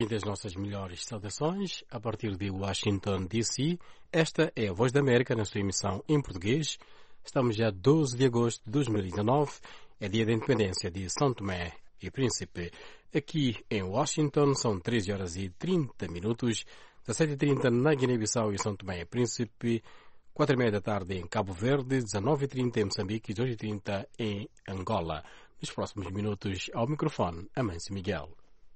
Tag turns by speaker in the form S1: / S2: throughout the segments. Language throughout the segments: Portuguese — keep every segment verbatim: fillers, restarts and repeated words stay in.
S1: Das nossas melhores saudações, a partir de Washington, D C, esta é a Voz da América na sua emissão em português. Estamos já doze de agosto de dois mil e dezenove, é dia da independência de São Tomé e Príncipe. Aqui em Washington são treze horas e trinta minutos, dezessete e trinta na Guiné-Bissau e São Tomé e Príncipe, quatro e meia da tarde em Cabo Verde, dezenove e trinta em Moçambique e dois e trinta em Angola. Nos próximos minutos, ao microfone, Amâncio Miguel.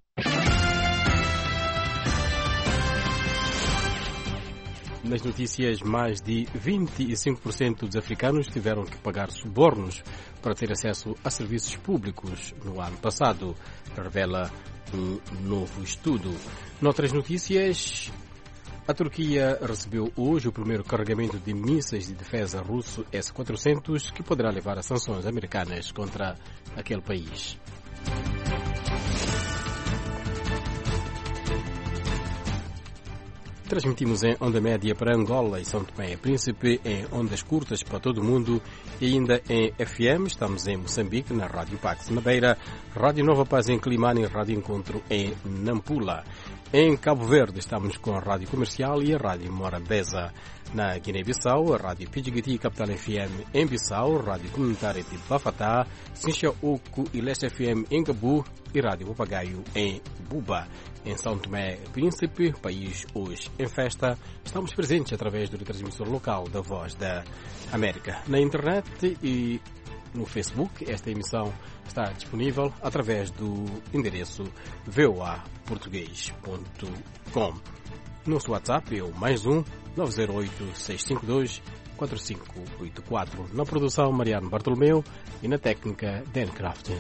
S1: Nas notícias, mais de vinte e cinco por cento dos africanos tiveram que pagar subornos para ter acesso a serviços públicos no ano passado, revela um novo estudo. Noutras notícias, a Turquia recebeu hoje o primeiro carregamento de mísseis de defesa russo S quatrocentos, que poderá levar a sanções americanas contra aquele país. Transmitimos em onda média para Angola e São Tomé e Príncipe, em ondas curtas para todo o mundo e ainda em F M. Estamos em Moçambique, na Rádio Pax na Beira, Rádio Nova Paz em Climane e Rádio Encontro em Nampula. Em Cabo Verde estamos com a Rádio Comercial e a Rádio Morambeza. Na Guiné-Bissau, a Rádio Pidjigiti Capital F M em Bissau, Rádio Comunitária de Bafatá, Sincha Oco e Leste F M em Gabu e Rádio Papagaio em Buba. Em São Tomé e Príncipe, país hoje em festa, estamos presentes através do transmissor local da Voz da América. Na internet e no Facebook, esta emissão está disponível através do endereço v o a português ponto com. Nosso WhatsApp é o mais um nove zero oito seis cinco dois quatro cinco oito quatro. Na produção, Mariano Bartolomeu e na técnica, Dan Crafton.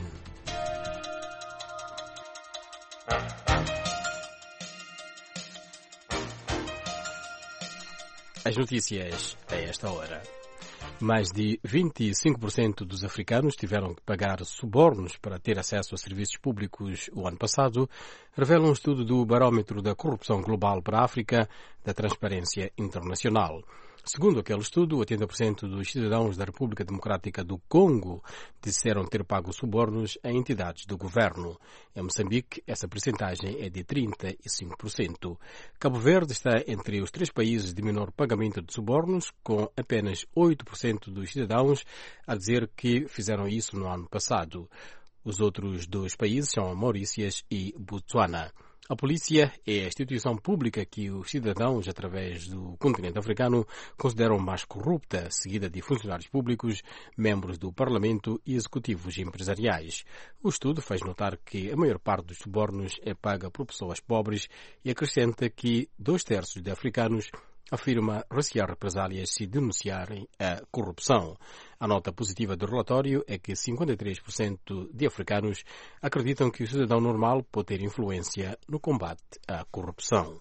S1: As notícias a esta hora. Mais de vinte e cinco por cento dos africanos tiveram que pagar subornos para ter acesso a serviços públicos o ano passado, revela um estudo do Barómetro da Corrupção Global para a África da Transparência Internacional. Segundo aquele estudo, oitenta por cento dos cidadãos da República Democrática do Congo disseram ter pago subornos a entidades do governo. Em Moçambique, essa percentagem é de trinta e cinco por cento. Cabo Verde está entre os três países de menor pagamento de subornos, com apenas oito por cento dos cidadãos a dizer que fizeram isso no ano passado. Os outros dois países são Maurícias e Botsuana. A polícia é a instituição pública que os cidadãos, através do continente africano, consideram mais corrupta, seguida de funcionários públicos, membros do Parlamento e executivos empresariais. O estudo faz notar que a maior parte dos subornos é paga por pessoas pobres e acrescenta que dois terços de africanos afirma recear represálias se denunciarem a corrupção. A nota positiva do relatório é que cinquenta e três por cento de africanos acreditam que o cidadão normal pode ter influência no combate à corrupção.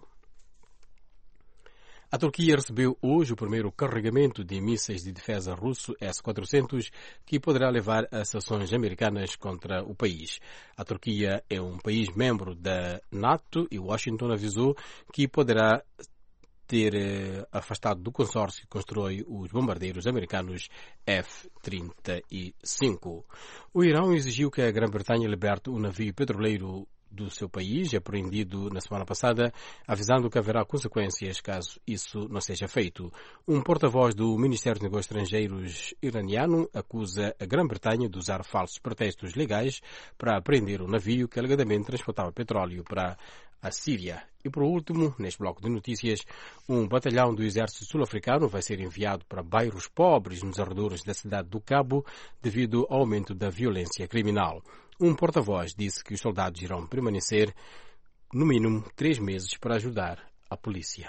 S1: A Turquia recebeu hoje o primeiro carregamento de mísseis de defesa russo S quatrocentos, que poderá levar a sanções americanas contra o país. A Turquia é um país membro da NATO e Washington avisou que poderá ter eh, afastado do consórcio que constrói os bombardeiros americanos F trinta e cinco. O Irão exigiu que a Grã-Bretanha liberte um navio petroleiro do seu país, apreendido na semana passada, avisando que haverá consequências caso isso não seja feito. Um porta-voz do Ministério dos Negócios Estrangeiros iraniano acusa a Grã-Bretanha de usar falsos pretextos legais para apreender o navio que alegadamente transportava petróleo para a Síria. E por último, neste bloco de notícias, um batalhão do exército sul-africano vai ser enviado para bairros pobres nos arredores da cidade do Cabo devido ao aumento da violência criminal. Um porta-voz disse que os soldados irão permanecer no mínimo três meses para ajudar a polícia.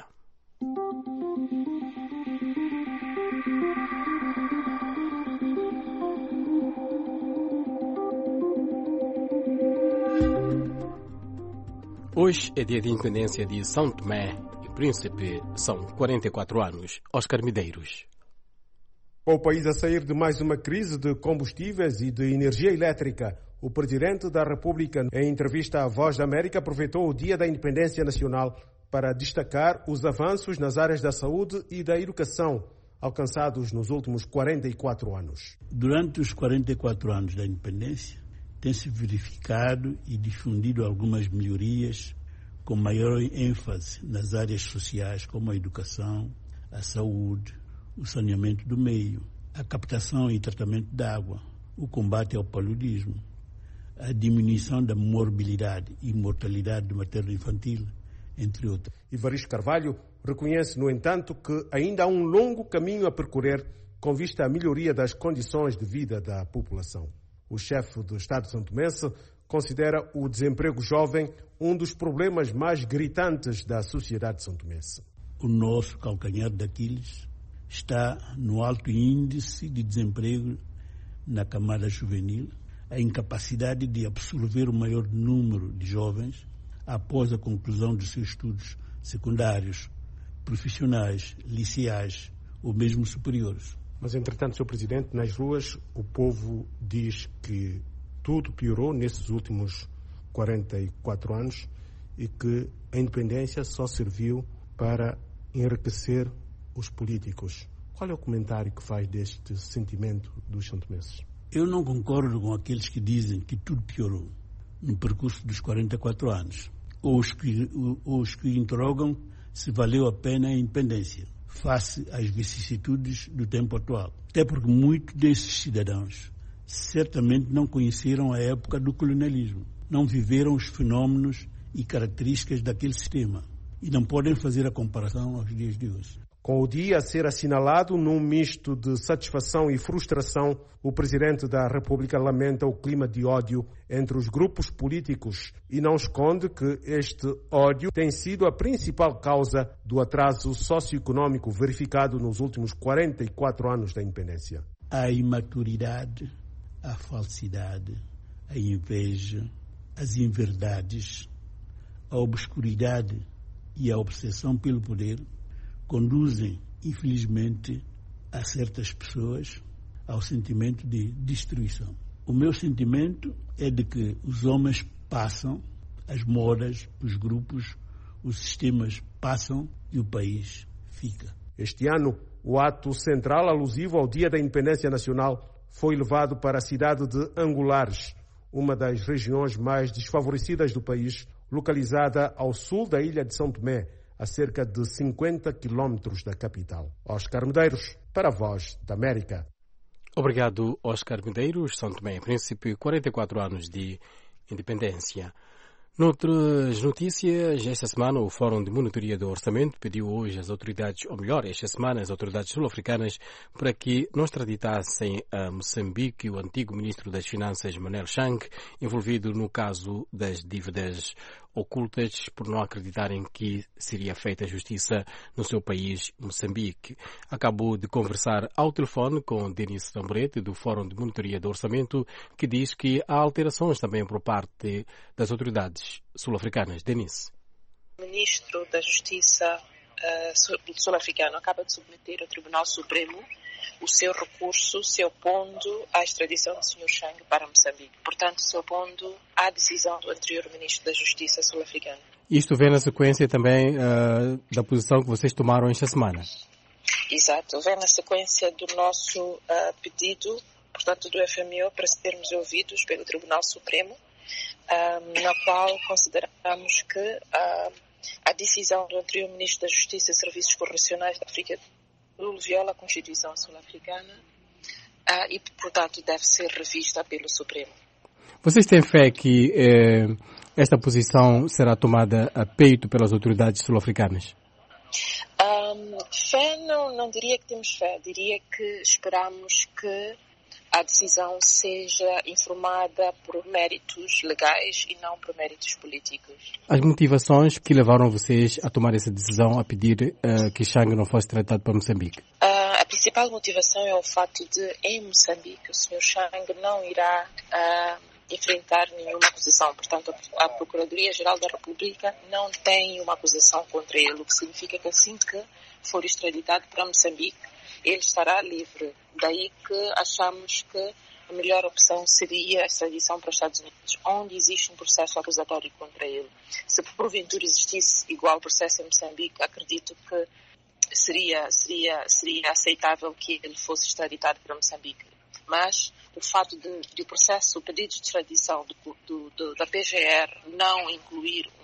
S1: Hoje é dia de independência de São Tomé e Príncipe. São quarenta e quatro anos. Oscar Medeiros.
S2: Com o país a sair de mais uma crise de combustíveis e de energia elétrica, o Presidente da República, em entrevista à Voz da América, aproveitou o Dia da Independência Nacional para destacar os avanços nas áreas da saúde e da educação alcançados nos últimos quarenta e quatro anos.
S3: Durante os quarenta e quatro anos da independência, tem-se verificado e difundido algumas melhorias com maior ênfase nas áreas sociais como a educação, a saúde, o saneamento do meio, a captação e tratamento da água, o combate ao paludismo, a diminuição da morbilidade e mortalidade materno-infantil, entre outros.
S2: Evaristo Carvalho reconhece, no entanto, que ainda há um longo caminho a percorrer com vista à melhoria das condições de vida da população. O chefe do Estado santomense considera o desemprego jovem um dos problemas mais gritantes da sociedade santomense.
S3: O nosso calcanhar de Aquiles está no alto índice de desemprego na camada juvenil, a incapacidade de absorver o maior número de jovens após a conclusão dos seus estudos secundários, profissionais, liceais ou mesmo superiores.
S2: Mas, entretanto, senhor Presidente, nas ruas o povo diz que tudo piorou nesses últimos quarenta e quatro anos e que a independência só serviu para enriquecer os políticos. Qual é o comentário que faz deste sentimento dos santomenses?
S3: Eu não concordo com aqueles que dizem que tudo piorou no percurso dos quarenta e quatro anos, ou os que, ou os que interrogam se valeu a pena a independência face às vicissitudes do tempo atual. Até porque muitos desses cidadãos certamente não conheceram a época do colonialismo, não viveram os fenómenos e características daquele sistema e não podem fazer a comparação aos dias de hoje.
S2: Com o dia a ser assinalado num misto de satisfação e frustração, o Presidente da República lamenta o clima de ódio entre os grupos políticos e não esconde que este ódio tem sido a principal causa do atraso socioeconômico verificado nos últimos quarenta e quatro anos da independência.
S3: A imaturidade, a falsidade, a inveja, as inverdades, a obscuridade e a obsessão pelo poder conduzem, infelizmente, a certas pessoas ao sentimento de destruição. O meu sentimento é de que os homens passam, as modas, os grupos, os sistemas passam e o país fica.
S2: Este ano, o ato central alusivo ao Dia da Independência Nacional foi levado para a cidade de Angulares, uma das regiões mais desfavorecidas do país, localizada ao sul da ilha de São Tomé, a cerca de cinquenta quilómetros da capital. Oscar Medeiros, para a Voz da América.
S1: Obrigado, Oscar Medeiros. São Tomé, em princípio, quarenta e quatro anos de independência. Noutras notícias, esta semana o Fórum de Monitoria do Orçamento pediu hoje às autoridades, ou melhor, esta semana as autoridades sul-africanas, para que não extraditassem a Moçambique o antigo ministro das Finanças, Manel Chang, envolvido no caso das dívidas ocultas, por não acreditarem que seria feita justiça no seu país, Moçambique. Acabou de conversar ao telefone com Denis Tamborete, do Fórum de Monitoria do Orçamento, que diz que há alterações também por parte das autoridades sul-africanas. Denis.
S4: O ministro da Justiça uh, sul-africano acaba de submeter ao Tribunal Supremo o seu recurso se opondo à extradição do senhor Chang para Moçambique. Portanto, se opondo à decisão do anterior ministro da Justiça sul-africano.
S1: Isto vem na sequência também uh, da posição que vocês tomaram esta semana.
S4: Exato, vem na sequência do nosso uh, pedido, portanto, do F M O, para sermos ouvidos pelo Tribunal Supremo, uh, na qual consideramos que uh, a decisão do anterior ministro da Justiça e Serviços Correcionais da África Sul viola a Constituição sul-africana uh, e, portanto, deve ser revista pelo Supremo.
S1: Vocês têm fé que eh, esta posição será tomada a peito pelas autoridades sul-africanas?
S4: Um, fé, não, não diria que temos fé. Diria que esperamos que a decisão seja informada por méritos legais e não por méritos políticos.
S1: As motivações que levaram vocês a tomar essa decisão, a pedir uh, que Chang não fosse tratado para Moçambique?
S4: Uh, a principal motivação é o fato de, em Moçambique, o senhor Chang não irá uh, enfrentar nenhuma acusação. Portanto, a Procuradoria-Geral da República não tem uma acusação contra ele, o que significa que assim que for extraditado para Moçambique, ele estará livre. Daí que achamos que a melhor opção seria a extradição para os Estados Unidos, onde existe um processo acusatório contra ele. Se porventura existisse igual processo em Moçambique, acredito que seria, seria, seria aceitável que ele fosse extraditado para Moçambique. Mas o fato de, de o processo, o pedido de extradição do, do, do, da P G R não incluir um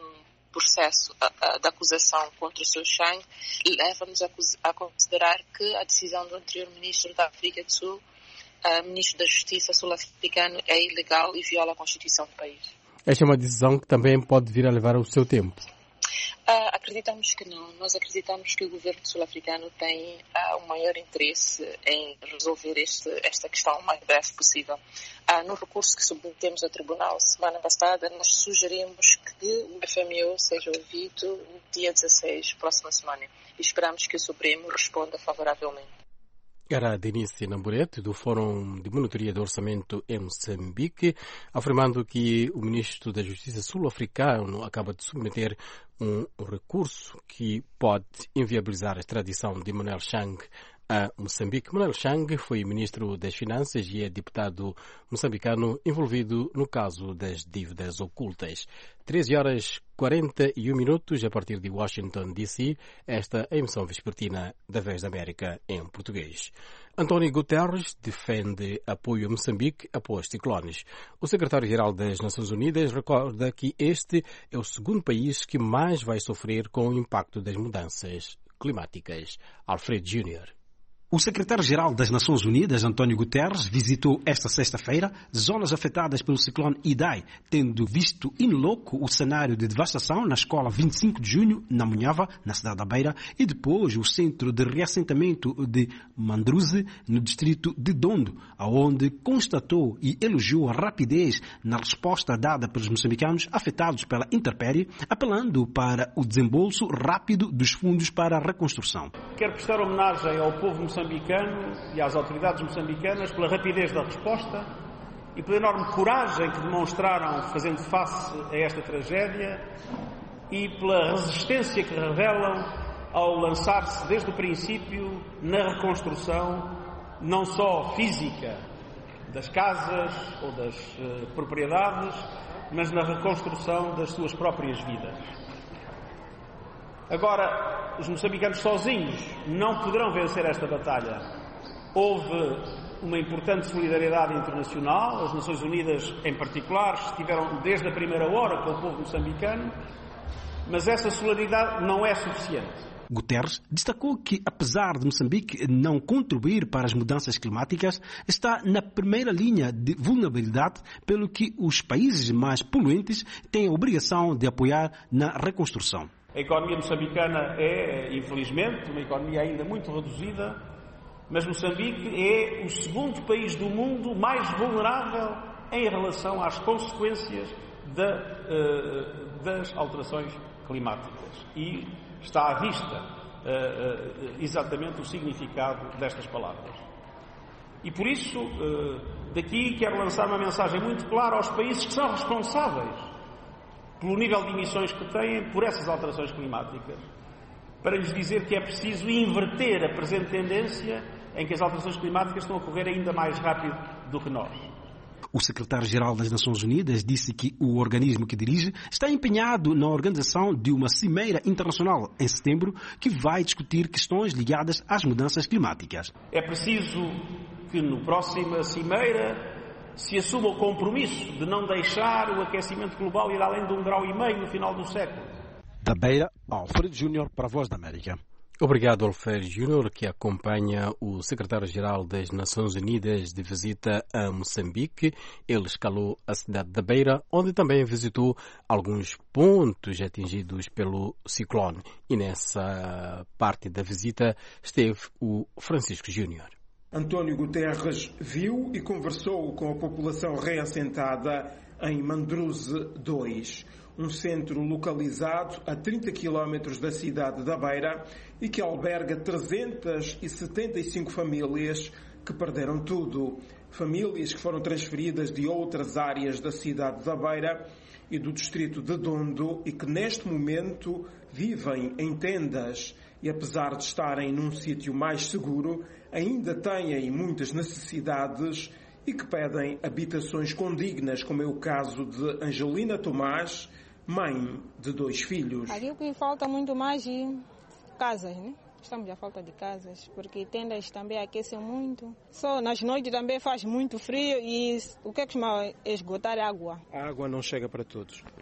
S4: processo uh, da acusação contra o senhor Chang leva-nos a, a considerar que a decisão do anterior ministro da África do Sul, uh, ministro da Justiça sul-africano, é ilegal e viola a Constituição do país.
S1: Esta é uma decisão que também pode vir a levar o seu tempo.
S4: Uh, acreditamos que não. Nós acreditamos que o governo sul-africano tem uh, um maior interesse em resolver este, esta questão o mais breve possível. Uh, no recurso que submetemos ao tribunal semana passada, nós sugerimos que o F M O seja ouvido no dia dezasseis, próxima semana. E esperamos que o Supremo responda favoravelmente.
S1: Era Denise Namburete, do Fórum de Monitoria do Orçamento em Moçambique, afirmando que o ministro da Justiça sul-africano acaba de submeter um recurso que pode inviabilizar a extradição de Manuel Chang a Moçambique. Manuel Chang foi ministro das Finanças e é deputado moçambicano envolvido no caso das dívidas ocultas. treze horas e quarenta e um minutos a partir de Washington, D C, esta é a emissão vespertina da Voz da América em português. António Guterres defende apoio a Moçambique após ciclones. O secretário-geral das Nações Unidas recorda que este é o segundo país que mais vai sofrer com o impacto das mudanças climáticas. Alfred Júnior
S5: O secretário-geral das Nações Unidas, António Guterres, visitou esta sexta-feira zonas afetadas pelo ciclone Idai, tendo visto in loco o cenário de devastação na escola vinte e cinco de junho, na Munhava, na cidade da Beira, e depois o centro de reassentamento de Mandruze, no distrito de Dondo, onde constatou e elogiou a rapidez na resposta dada pelos moçambicanos afetados pela intempérie, apelando para o desembolso rápido dos fundos para a reconstrução.
S6: Quero prestar homenagem ao povo moçambicano moçambicano e às autoridades moçambicanas pela rapidez da resposta e pela enorme coragem que demonstraram fazendo face a esta tragédia e pela resistência que revelam ao lançar-se desde o princípio na reconstrução não só física das casas ou das uh, propriedades, mas na reconstrução das suas próprias vidas. Agora, os moçambicanos sozinhos não poderão vencer esta batalha. Houve uma importante solidariedade internacional, as Nações Unidas, em particular, estiveram desde a primeira hora com o povo moçambicano, mas essa solidariedade não é suficiente.
S5: Guterres destacou que, apesar de Moçambique não contribuir para as mudanças climáticas, está na primeira linha de vulnerabilidade, pelo que os países mais poluentes têm a obrigação de apoiar na reconstrução.
S6: A economia moçambicana é, infelizmente, uma economia ainda muito reduzida, mas Moçambique é o segundo país do mundo mais vulnerável em relação às consequências da, uh, das alterações climáticas. E está à vista uh, uh, exatamente o significado destas palavras. E por isso, uh, daqui quero lançar uma mensagem muito clara aos países que são responsáveis pelo nível de emissões que têm por essas alterações climáticas, para lhes dizer que é preciso inverter a presente tendência em que as alterações climáticas estão a ocorrer ainda mais rápido do que nós.
S5: O secretário-geral das Nações Unidas disse que o organismo que dirige está empenhado na organização de uma cimeira internacional em setembro que vai discutir questões ligadas às mudanças climáticas.
S6: É preciso que no próxima cimeira se assuma o compromisso de não deixar o aquecimento global ir além de um grau e meio no final do século.
S7: Da Beira, Alfredo Júnior para a Voz da América.
S1: Obrigado, Alfredo Júnior, que acompanha o secretário-geral das Nações Unidas de visita a Moçambique. Ele escalou a cidade da Beira, onde também visitou alguns pontos atingidos pelo ciclone. E nessa parte da visita esteve o Francisco Júnior.
S2: António Guterres viu e conversou com a população reassentada em Mandruze dois, um centro localizado a trinta quilómetros da cidade da Beira e que alberga trezentas e setenta e cinco famílias que perderam tudo. Famílias que foram transferidas de outras áreas da cidade da Beira e do distrito de Dondo e que neste momento vivem em tendas e, apesar de estarem num sítio mais seguro, ainda têm muitas necessidades e que pedem habitações condignas, como é o caso de Angelina Tomás, mãe de dois filhos.
S8: Aqui o que falta muito mais é casas, né? Estamos à falta de casas, porque tendas também aquecem muito. Só nas noites também faz muito frio e o que é que chama esgotar água.
S7: A água não chega para todos.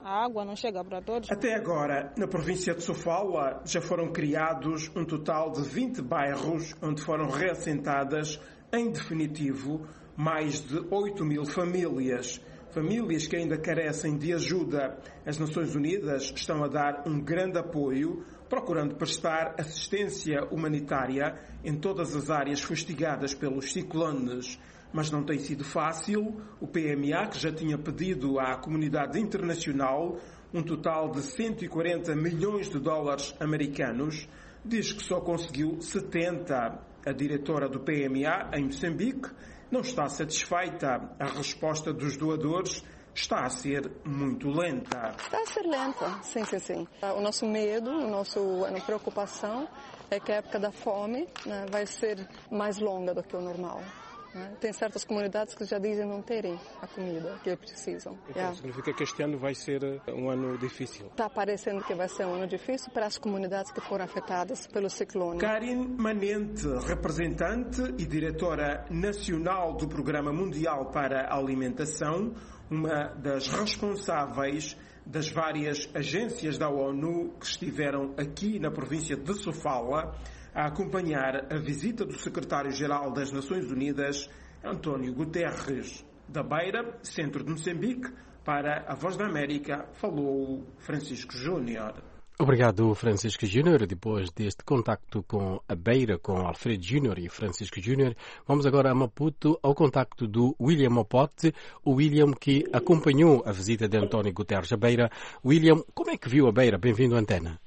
S8: a água não chega para todos.
S2: Até agora, na província de Sofala, já foram criados um total de vinte bairros onde foram reassentadas, em definitivo, mais de oito mil famílias. Famílias que ainda carecem de ajuda. As Nações Unidas estão a dar um grande apoio, procurando prestar assistência humanitária em todas as áreas fustigadas pelos ciclones. Mas não tem sido fácil. O P M A, que já tinha pedido à comunidade internacional um total de cento e quarenta milhões de dólares americanos, diz que só conseguiu setenta. A diretora do P M A em Moçambique não está satisfeita. A resposta dos doadores está a ser muito lenta.
S9: Está a ser lenta, sim, sim, sim. O nosso medo, a nossa preocupação é que a época da fome, né, vai ser mais longa do que o normal. Tem certas comunidades que já dizem não terem a comida que precisam.
S2: Então yeah. Significa que este ano vai ser um ano difícil?
S9: Está parecendo que vai ser um ano difícil para as comunidades que foram afetadas pelo ciclone.
S2: Karin Manente, representante e diretora nacional do Programa Mundial para a Alimentação, uma das responsáveis das várias agências da ONU que estiveram aqui na província de Sofala a acompanhar a visita do secretário-geral das Nações Unidas, António Guterres. Da Beira, centro de Moçambique, para a Voz da América, falou Francisco Júnior.
S1: Obrigado, Francisco Júnior. Depois deste contacto com a Beira, com Alfredo Júnior e Francisco Júnior, vamos agora a Maputo ao contacto do William Opote, o William que acompanhou a visita de António Guterres à Beira. William, como é que viu a Beira? Bem-vindo à antena.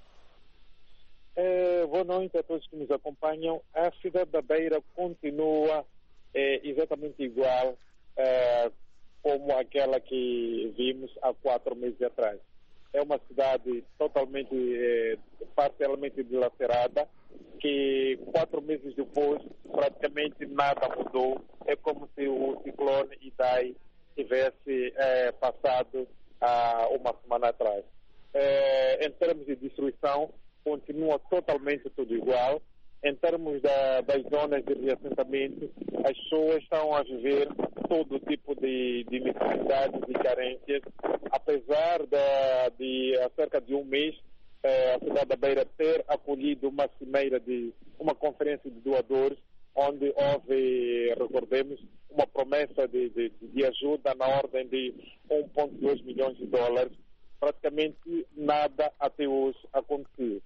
S10: Eh, boa noite a todos que nos acompanham. A cidade da Beira continua eh, exatamente igual eh, como aquela que vimos há quatro meses atrás. É uma cidade totalmente, eh, parcialmente dilacerada, que quatro meses depois praticamente nada mudou. É como se o ciclone Idai tivesse eh, passado há uma semana atrás. Eh, em termos de destruição, continua totalmente tudo igual. Em termos da, das zonas de reassentamento, as pessoas estão a viver todo tipo de, de necessidades e carências. Apesar de, de há cerca de um mês, eh, a cidade da Beira ter acolhido uma cimeira de uma conferência de doadores, onde houve, recordemos, uma promessa de, de, de ajuda na ordem de um vírgula dois milhões de dólares, praticamente nada até hoje aconteceu.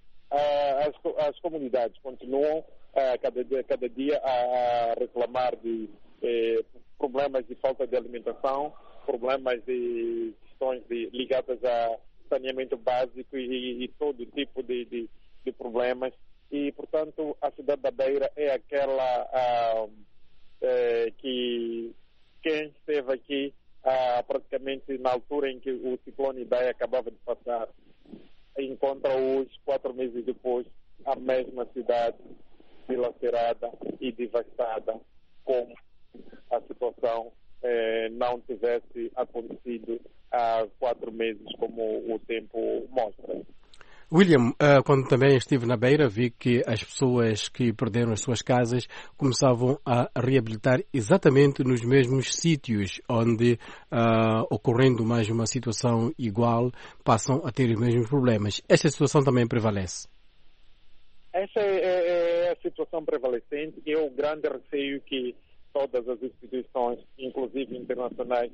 S10: As, as comunidades continuam uh, cada, dia, cada dia a reclamar de eh, problemas de falta de alimentação, problemas de questões de, ligadas a saneamento básico e, e todo tipo de, de, de problemas. E, portanto, a cidade da Beira é aquela uh, eh, que quem esteve aqui uh, praticamente na altura em que o ciclone Idai acabava de passar, encontra hoje, quatro meses depois, a mesma cidade dilacerada e devastada, como a situação eh, não tivesse acontecido há quatro meses, como o tempo mostra.
S1: William, quando também estive na Beira, vi que as pessoas que perderam as suas casas começavam a reabilitar exatamente nos mesmos sítios onde, uh, ocorrendo mais uma situação igual, passam a ter os mesmos problemas. Esta situação também prevalece?
S10: Essa é, é a situação prevalecente e é o grande receio que todas as instituições, inclusive internacionais,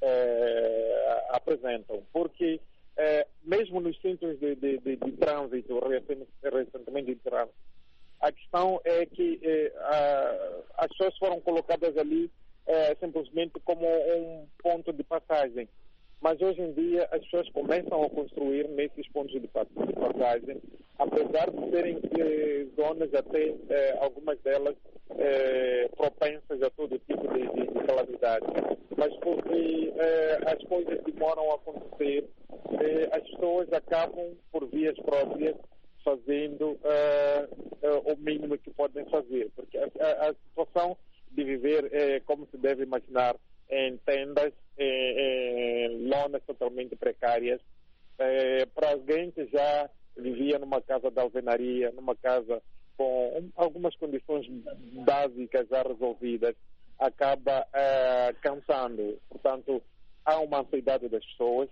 S10: é, apresentam. Porque É, mesmo nos centros de, de, de, de trânsito, recentemente de trânsito, a questão é que é, a, as pessoas foram colocadas ali é, simplesmente como um ponto de passagem. Mas hoje em dia as pessoas começam a construir nesses pontos de passagem, apesar de serem é, zonas até, é, algumas delas, é, propensas a todo tipo de, de, de calamidade. Mas porque é, as coisas demoram a acontecer, é, as pessoas acabam, por vias próprias, fazendo é, é, o mínimo que podem fazer. Porque a, a, a situação de viver, é, como se deve imaginar, em tendas, em, em lonas totalmente precárias, é, para alguém que já vivia numa casa de alvenaria, numa casa com algumas condições básicas já resolvidas, acaba é, cansando. Portanto, há uma ansiedade das pessoas,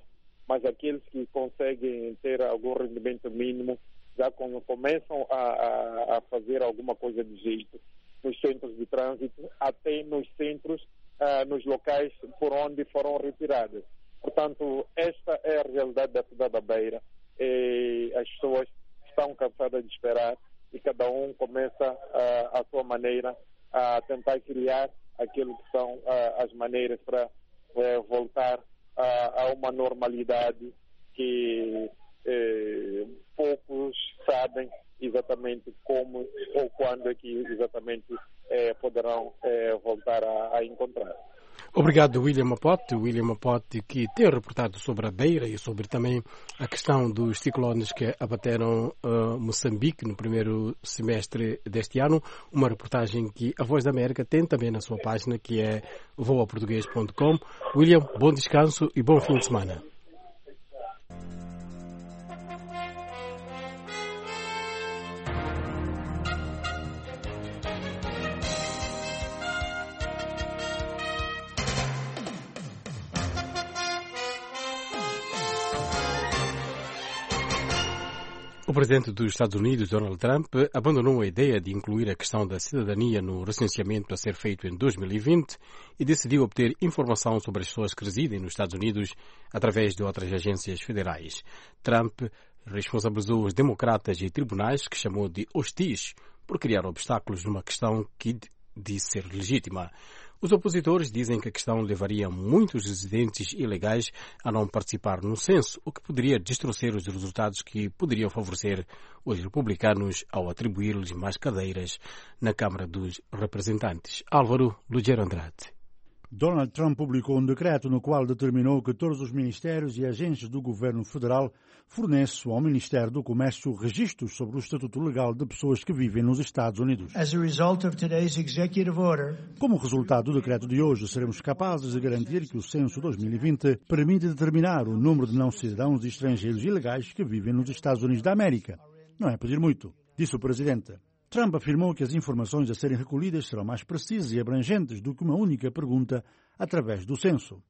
S10: mas aqueles que conseguem ter algum rendimento mínimo já começam a, a, a fazer alguma coisa de jeito nos centros de trânsito, até nos centros, uh, nos locais por onde foram retiradas. Portanto, esta é a realidade da cidade da Beira. E as pessoas estão cansadas de esperar e cada um começa uh, a sua maneira a tentar criar aquilo que são uh, as maneiras para uh, voltar uh, a uma normalidade que uh, poucos sabem exatamente como ou quando é que exatamente uh, poderão uh, voltar a, a encontrar.
S1: Obrigado, William Mapote. William Mapote, que tem reportado sobre a Beira e sobre também a questão dos ciclones que abateram uh, Moçambique no primeiro semestre deste ano. Uma reportagem que a Voz da América tem também na sua página, que é voa português ponto com. William, bom descanso e bom fim de semana. O presidente dos Estados Unidos, Donald Trump, abandonou a ideia de incluir a questão da cidadania no recenseamento a ser feito em dois mil e vinte e decidiu obter informação sobre as pessoas que residem nos Estados Unidos através de outras agências federais. Trump responsabilizou os democratas e tribunais, que chamou de hostis, por criar obstáculos numa questão que disse ser legítima. Os opositores dizem que a questão levaria muitos residentes ilegais a não participar no censo, o que poderia distorcer os resultados que poderiam favorecer os republicanos ao atribuir-lhes mais cadeiras na Câmara dos Representantes. Álvaro Lugero Andrade.
S11: Donald Trump publicou um decreto no qual determinou que todos os ministérios e agências do governo federal forneçam ao Ministério do Comércio registros sobre o estatuto legal de pessoas que vivem nos Estados Unidos.
S12: As a result of today's executive order,
S11: como resultado do decreto de hoje, seremos capazes de garantir que o censo dois mil e vinte permite determinar o número de não-cidadãos e estrangeiros ilegais que vivem nos Estados Unidos da América. Não é pedir muito, disse o presidente. Trump afirmou que as informações a serem recolhidas serão mais precisas e abrangentes do que uma única pergunta através do censo.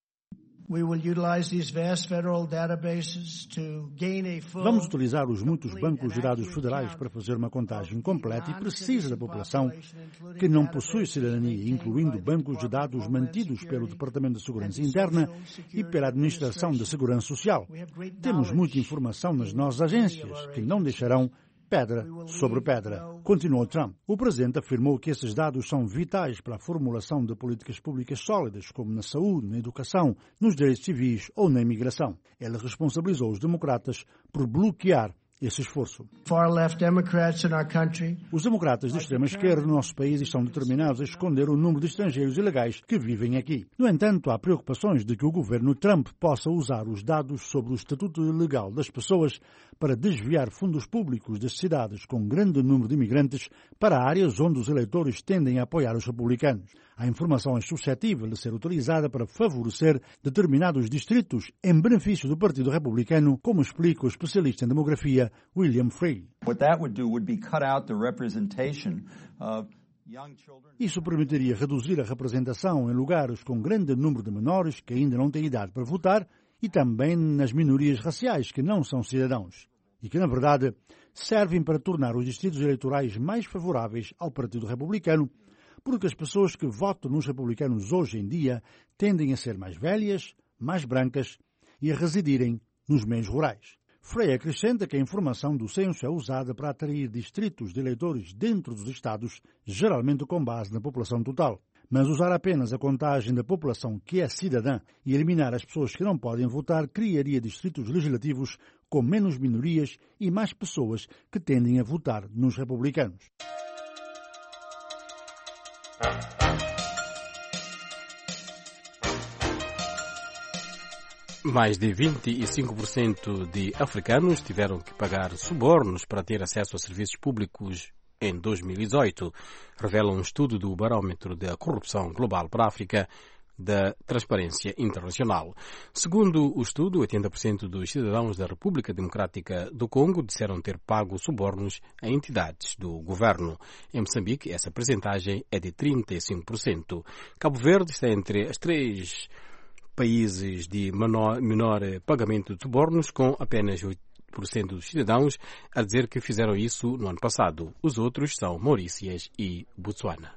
S11: Vamos utilizar os muitos bancos de dados federais para fazer uma contagem completa e precisa da população que não possui cidadania, incluindo bancos de dados mantidos pelo Departamento de Segurança Interna e pela Administração de Segurança Social. Temos muita informação nas nossas agências que não deixarão pedra sobre pedra, continuou Trump. O presidente afirmou que esses dados são vitais para a formulação de políticas públicas sólidas, como na saúde, na educação, nos direitos civis ou na imigração. Ele responsabilizou os democratas por bloquear esse esforço. Os democratas de extrema-esquerda no nosso país estão determinados a esconder o número de estrangeiros ilegais que vivem aqui. No entanto, há preocupações de que o governo Trump possa usar os dados sobre o estatuto legal das pessoas para desviar fundos públicos das cidades com grande número de imigrantes para áreas onde os eleitores tendem a apoiar os republicanos. A informação é suscetível de ser utilizada para favorecer determinados distritos em benefício do Partido Republicano, como explica o especialista em demografia William Frey. Isso permitiria reduzir a representação em lugares com grande número de menores que ainda não têm idade para votar e também nas minorias raciais que não são cidadãos e que, na verdade, servem para tornar os distritos eleitorais mais favoráveis ao Partido Republicano, porque as pessoas que votam nos republicanos hoje em dia tendem a ser mais velhas, mais brancas e a residirem nos meios rurais. Frey acrescenta que a informação do censo é usada para atrair distritos de eleitores dentro dos estados, geralmente com base na população total. Mas usar apenas a contagem da população que é cidadã e eliminar as pessoas que não podem votar criaria distritos legislativos com menos minorias e mais pessoas que tendem a votar nos republicanos.
S1: Mais de vinte e cinco por cento de africanos tiveram que pagar subornos para ter acesso a serviços públicos em dois mil e dezoito, revela um estudo do Barómetro da Corrupção Global para a África da Transparência Internacional. Segundo o estudo, oitenta por cento dos cidadãos da República Democrática do Congo disseram ter pago subornos a entidades do governo. Em Moçambique, essa percentagem é de trinta e cinco por cento. Cabo Verde está entre as três países de menor, menor pagamento de subornos, com apenas oito por cento dos cidadãos a dizer que fizeram isso no ano passado. Os outros são Maurícias e Botsuana.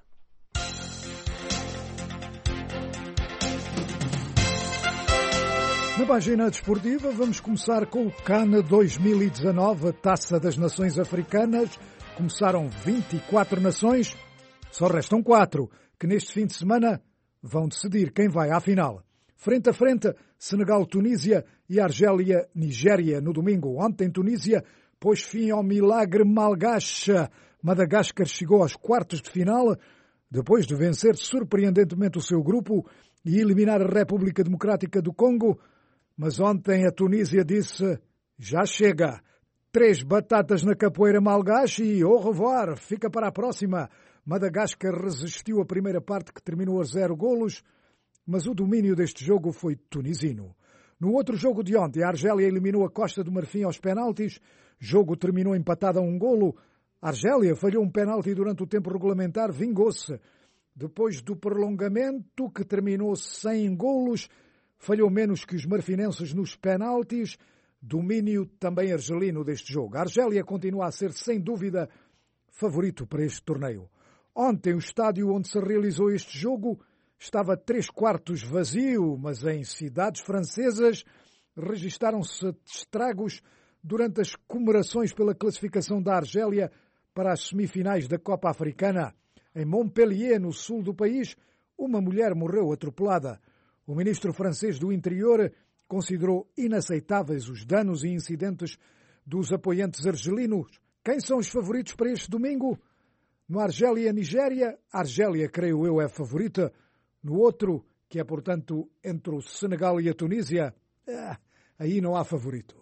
S13: Na página desportiva, vamos começar com o CAN dois mil e dezanove, a Taça das Nações Africanas. Começaram vinte e quatro nações, só restam quatro, que neste fim de semana vão decidir quem vai à final. Frente a frente, Senegal-Tunísia e Argélia-Nigéria no domingo. Ontem, Tunísia pôs fim ao milagre malgache. Madagascar chegou aos quartos de final, depois de vencer surpreendentemente o seu grupo e eliminar a República Democrática do Congo. Mas ontem a Tunísia disse, já chega. Três batatas na capoeira malgache e au revoir, fica para a próxima. Madagascar resistiu a primeira parte, que terminou a zero golos, mas o domínio deste jogo foi tunisino. No outro jogo de ontem, a Argélia eliminou a Costa do Marfim aos penaltis. Jogo terminou empatado a um golo. A Argélia falhou um penalti durante o tempo regulamentar, vingou-se. Depois do prolongamento, que terminou sem golos, falhou menos que os marfinenses nos penaltis. Domínio também argelino deste jogo. A Argélia continua a ser, sem dúvida, favorito para este torneio. Ontem, o estádio onde se realizou este jogo estava três quartos vazio, mas em cidades francesas registaram-se estragos durante as comemorações pela classificação da Argélia para as semifinais da Copa Africana. Em Montpellier, no sul do país, uma mulher morreu atropelada. O ministro francês do Interior considerou inaceitáveis os danos e incidentes dos apoiantes argelinos. Quem são os favoritos para este domingo? No Argélia-Nigéria, a Argélia, creio eu, é favorita. No outro, que é, portanto, entre o Senegal e a Tunísia, eh, aí não há favorito.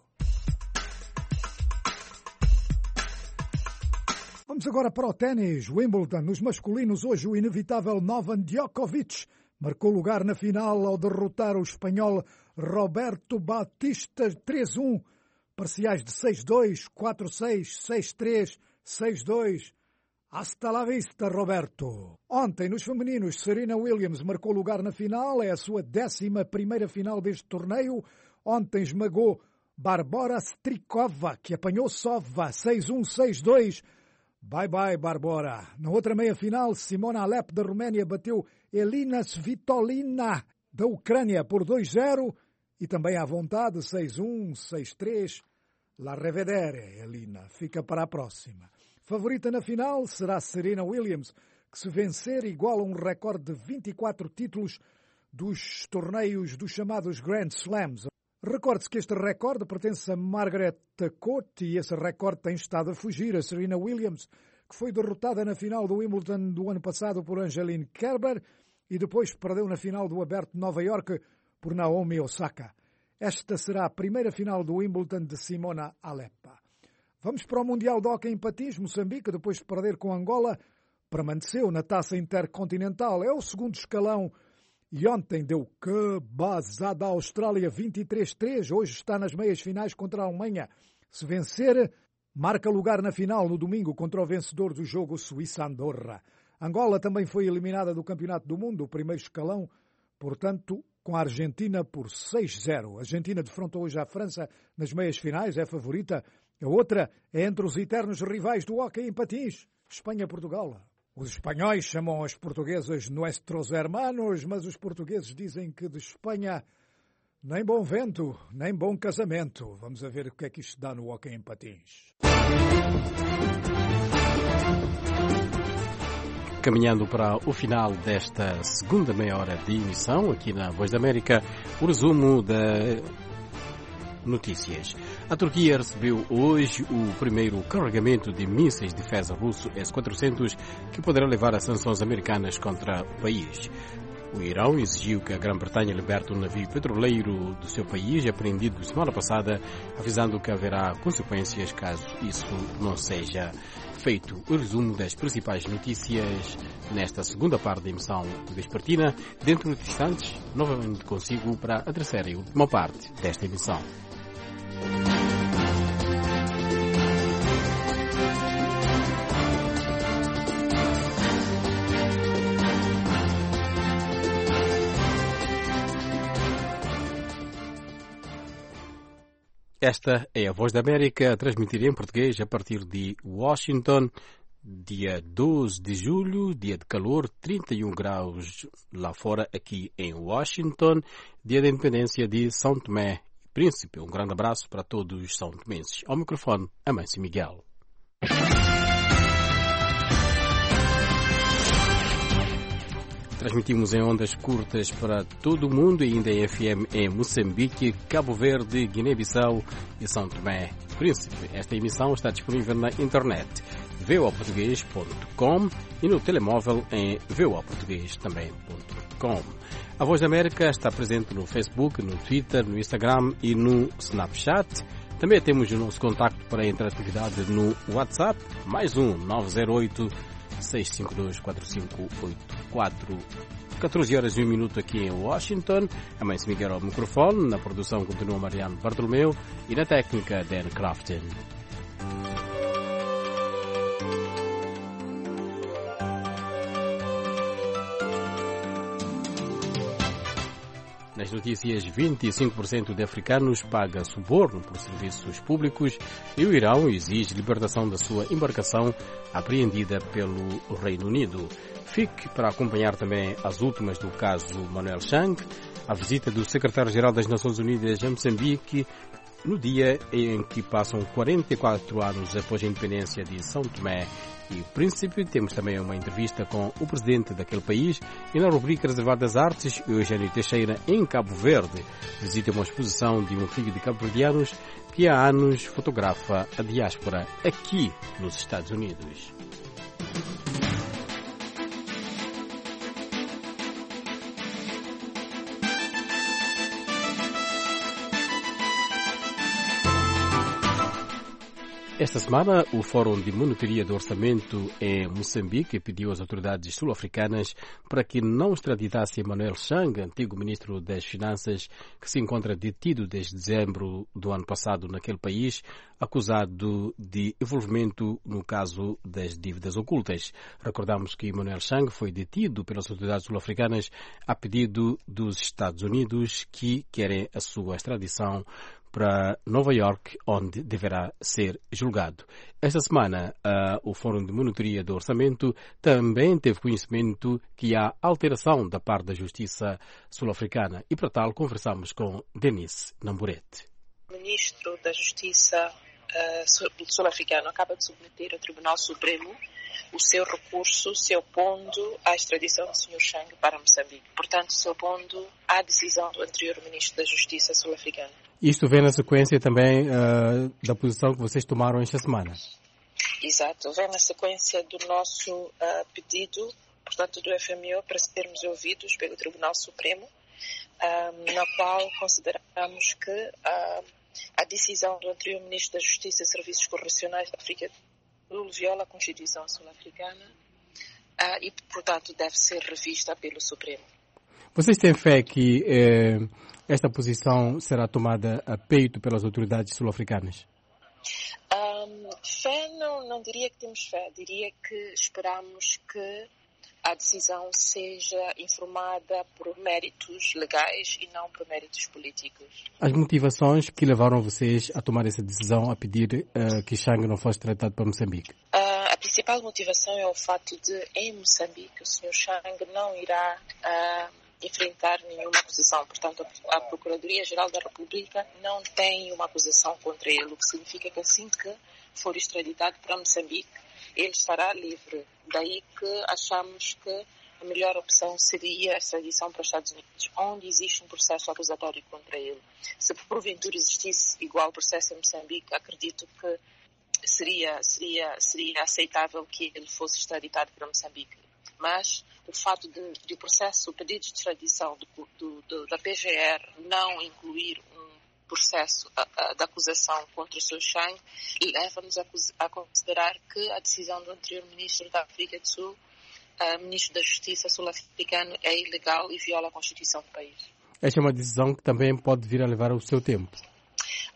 S13: Vamos agora para o ténis. Wimbledon, nos masculinos, hoje o inevitável Novak Djokovic marcou lugar na final ao derrotar o espanhol Roberto Bautista três a um. Parciais de seis a dois, quatro a seis, seis a três, seis a dois. Hasta la vista, Roberto. Ontem, nos femininos, Serena Williams marcou lugar na final. É a sua décima primeira final deste torneio. Ontem esmagou Barbora Strikova, que apanhou Sova, seis a um, seis a dois. Bye bye, Barbora. Na outra meia-final, Simona Halep da Roménia bateu Elina Svitolina da Ucrânia por dois a zero. E também à vontade, seis a um, seis a três. La revedere, Elina. Fica para a próxima. Favorita na final será Serena Williams, que, se vencer, iguala um recorde de vinte e quatro títulos dos torneios dos chamados Grand Slams. Recorde-se que este recorde pertence a Margaret Court e esse recorde tem estado a fugir a Serena Williams, que foi derrotada na final do Wimbledon do ano passado por Angeline Kerber e depois perdeu na final do Aberto de Nova Iorque por Naomi Osaka. Esta será a primeira final do Wimbledon de Simona Halep. Vamos para o Mundial de Hóquei em Patins. Moçambique, depois de perder com Angola, permaneceu na Taça Intercontinental. É o segundo escalão e ontem deu que basada à Austrália vinte e três a três. Hoje está nas meias finais contra a Alemanha. Se vencer, marca lugar na final no domingo contra o vencedor do jogo Suíça-Andorra. Angola também foi eliminada do Campeonato do Mundo, o primeiro escalão, portanto, com a Argentina por seis a zero. A Argentina defrontou hoje a França nas meias finais, é favorita. A outra é entre os eternos rivais do hóquei em patins, Espanha-Portugal. Os espanhóis chamam as portuguesas nuestros hermanos, mas os portugueses dizem que de Espanha nem bom vento, nem bom casamento. Vamos a ver o que é que isto dá no hóquei em patins.
S1: Caminhando para o final desta segunda meia hora de emissão, aqui na Voz da América, o resumo da notícias. A Turquia recebeu hoje o primeiro carregamento de mísseis de defesa russo S quatrocentos que poderá levar a sanções americanas contra o país. O Irão exigiu que a Grã-Bretanha liberte um navio petroleiro do seu país, apreendido semana passada, avisando que haverá consequências caso isso não seja feito. O resumo das principais notícias nesta segunda parte da emissão vespertina. Dentro de instantes, novamente consigo para a terceira e última parte desta emissão. Esta é a Voz da América, a transmitir em português a partir de Washington, dia doze de julho, dia de calor, trinta e um graus lá fora, aqui em Washington, dia da independência de São Tomé e Príncipe. Um grande abraço para todos os são tomenses. Ao microfone, Amâncio Miguel. Transmitimos em ondas curtas para todo o mundo, ainda em F M em Moçambique, Cabo Verde, Guiné-Bissau e São Tomé e Príncipe. Esta emissão está disponível na internet v o a português ponto com e no telemóvel em v o a português também ponto com. A Voz da América está presente no Facebook, no Twitter, no Instagram e no Snapchat. Também temos o nosso contacto para a interatividade no WhatsApp, mais um nove zero oito, seis cinco dois, quatro cinco oito quatro. catorze horas e um minuto aqui em Washington. Amâncio Miguel ao microfone. Na produção continua Mariano Bartolomeu e na técnica Dan Crafton. Nas notícias, vinte e cinco por cento de africanos paga suborno por serviços públicos e o Irão exige libertação da sua embarcação apreendida pelo Reino Unido. Fique para acompanhar também as últimas do caso Manuel Chang, a visita do secretário-geral das Nações Unidas a Moçambique, no dia em que passam quarenta e quatro anos após a independência de São Tomé e Príncipe. Temos também uma entrevista com o presidente daquele país e na rubrica reservada às artes, Eugênio Teixeira, em Cabo Verde, visita uma exposição de um filho de cabo-verdianos que há anos fotografa a diáspora aqui nos Estados Unidos. Esta semana, o Fórum de Monitoria do Orçamento em Moçambique pediu às autoridades sul-africanas para que não extraditassem Manuel Chang, antigo ministro das Finanças, que se encontra detido desde dezembro do ano passado naquele país, acusado de envolvimento no caso das dívidas ocultas. Recordamos que Manuel Chang foi detido pelas autoridades sul-africanas a pedido dos Estados Unidos, que querem a sua extradição para Nova York, onde deverá ser julgado. Esta semana, uh, o Fórum de Monitoria do Orçamento também teve conhecimento que há alteração da parte da Justiça sul-africana e, para tal, conversamos com Denise Namburete.
S4: O Ministro da Justiça uh, sul-africano acaba de submeter ao Tribunal Supremo o seu recurso se opondo à extradição do senhor Chang para Moçambique. Portanto, se opondo à decisão do anterior Ministro da Justiça sul-africano.
S1: Isto vem na sequência também uh, da posição que vocês tomaram esta semana.
S4: Exato, vem na sequência do nosso uh, pedido, portanto, do F M O, para sermos ouvidos pelo Tribunal Supremo, uh, na qual consideramos que uh, a decisão do anterior Ministro da Justiça e Serviços Correcionais da África do Sul viola a Constituição sul-africana uh, e, portanto, deve ser revista pelo Supremo.
S1: Vocês têm fé que eh, esta posição será tomada a peito pelas autoridades sul-africanas?
S4: Um, fé, não, não diria que temos fé. Diria que esperamos que a decisão seja informada por méritos legais e não por méritos políticos.
S1: As motivações que levaram vocês a tomar essa decisão, a pedir uh, que Chang não fosse tratado para Moçambique?
S4: Uh, a principal motivação é o fato de, em Moçambique, o senhor Chang não irá Uh, enfrentar nenhuma acusação. Portanto, a Procuradoria-Geral da República não tem uma acusação contra ele, o que significa que assim que for extraditado para Moçambique, ele estará livre. Daí que achamos que a melhor opção seria a extradição para os Estados Unidos, onde existe um processo acusatório contra ele. Se porventura existisse igual processo em Moçambique, acredito que seria, seria, seria aceitável que ele fosse extraditado para Moçambique. Mas o fato de, de o processo, o pedido de extradição do, do, do, da P G R não incluir um processo a, a, de acusação contra o senhor Chang leva-nos a, a considerar que a decisão do anterior Ministro da África do Sul, uh, Ministro da Justiça sul-africano, é ilegal e viola a Constituição do país.
S1: Esta é uma decisão que também pode vir a levar o seu tempo.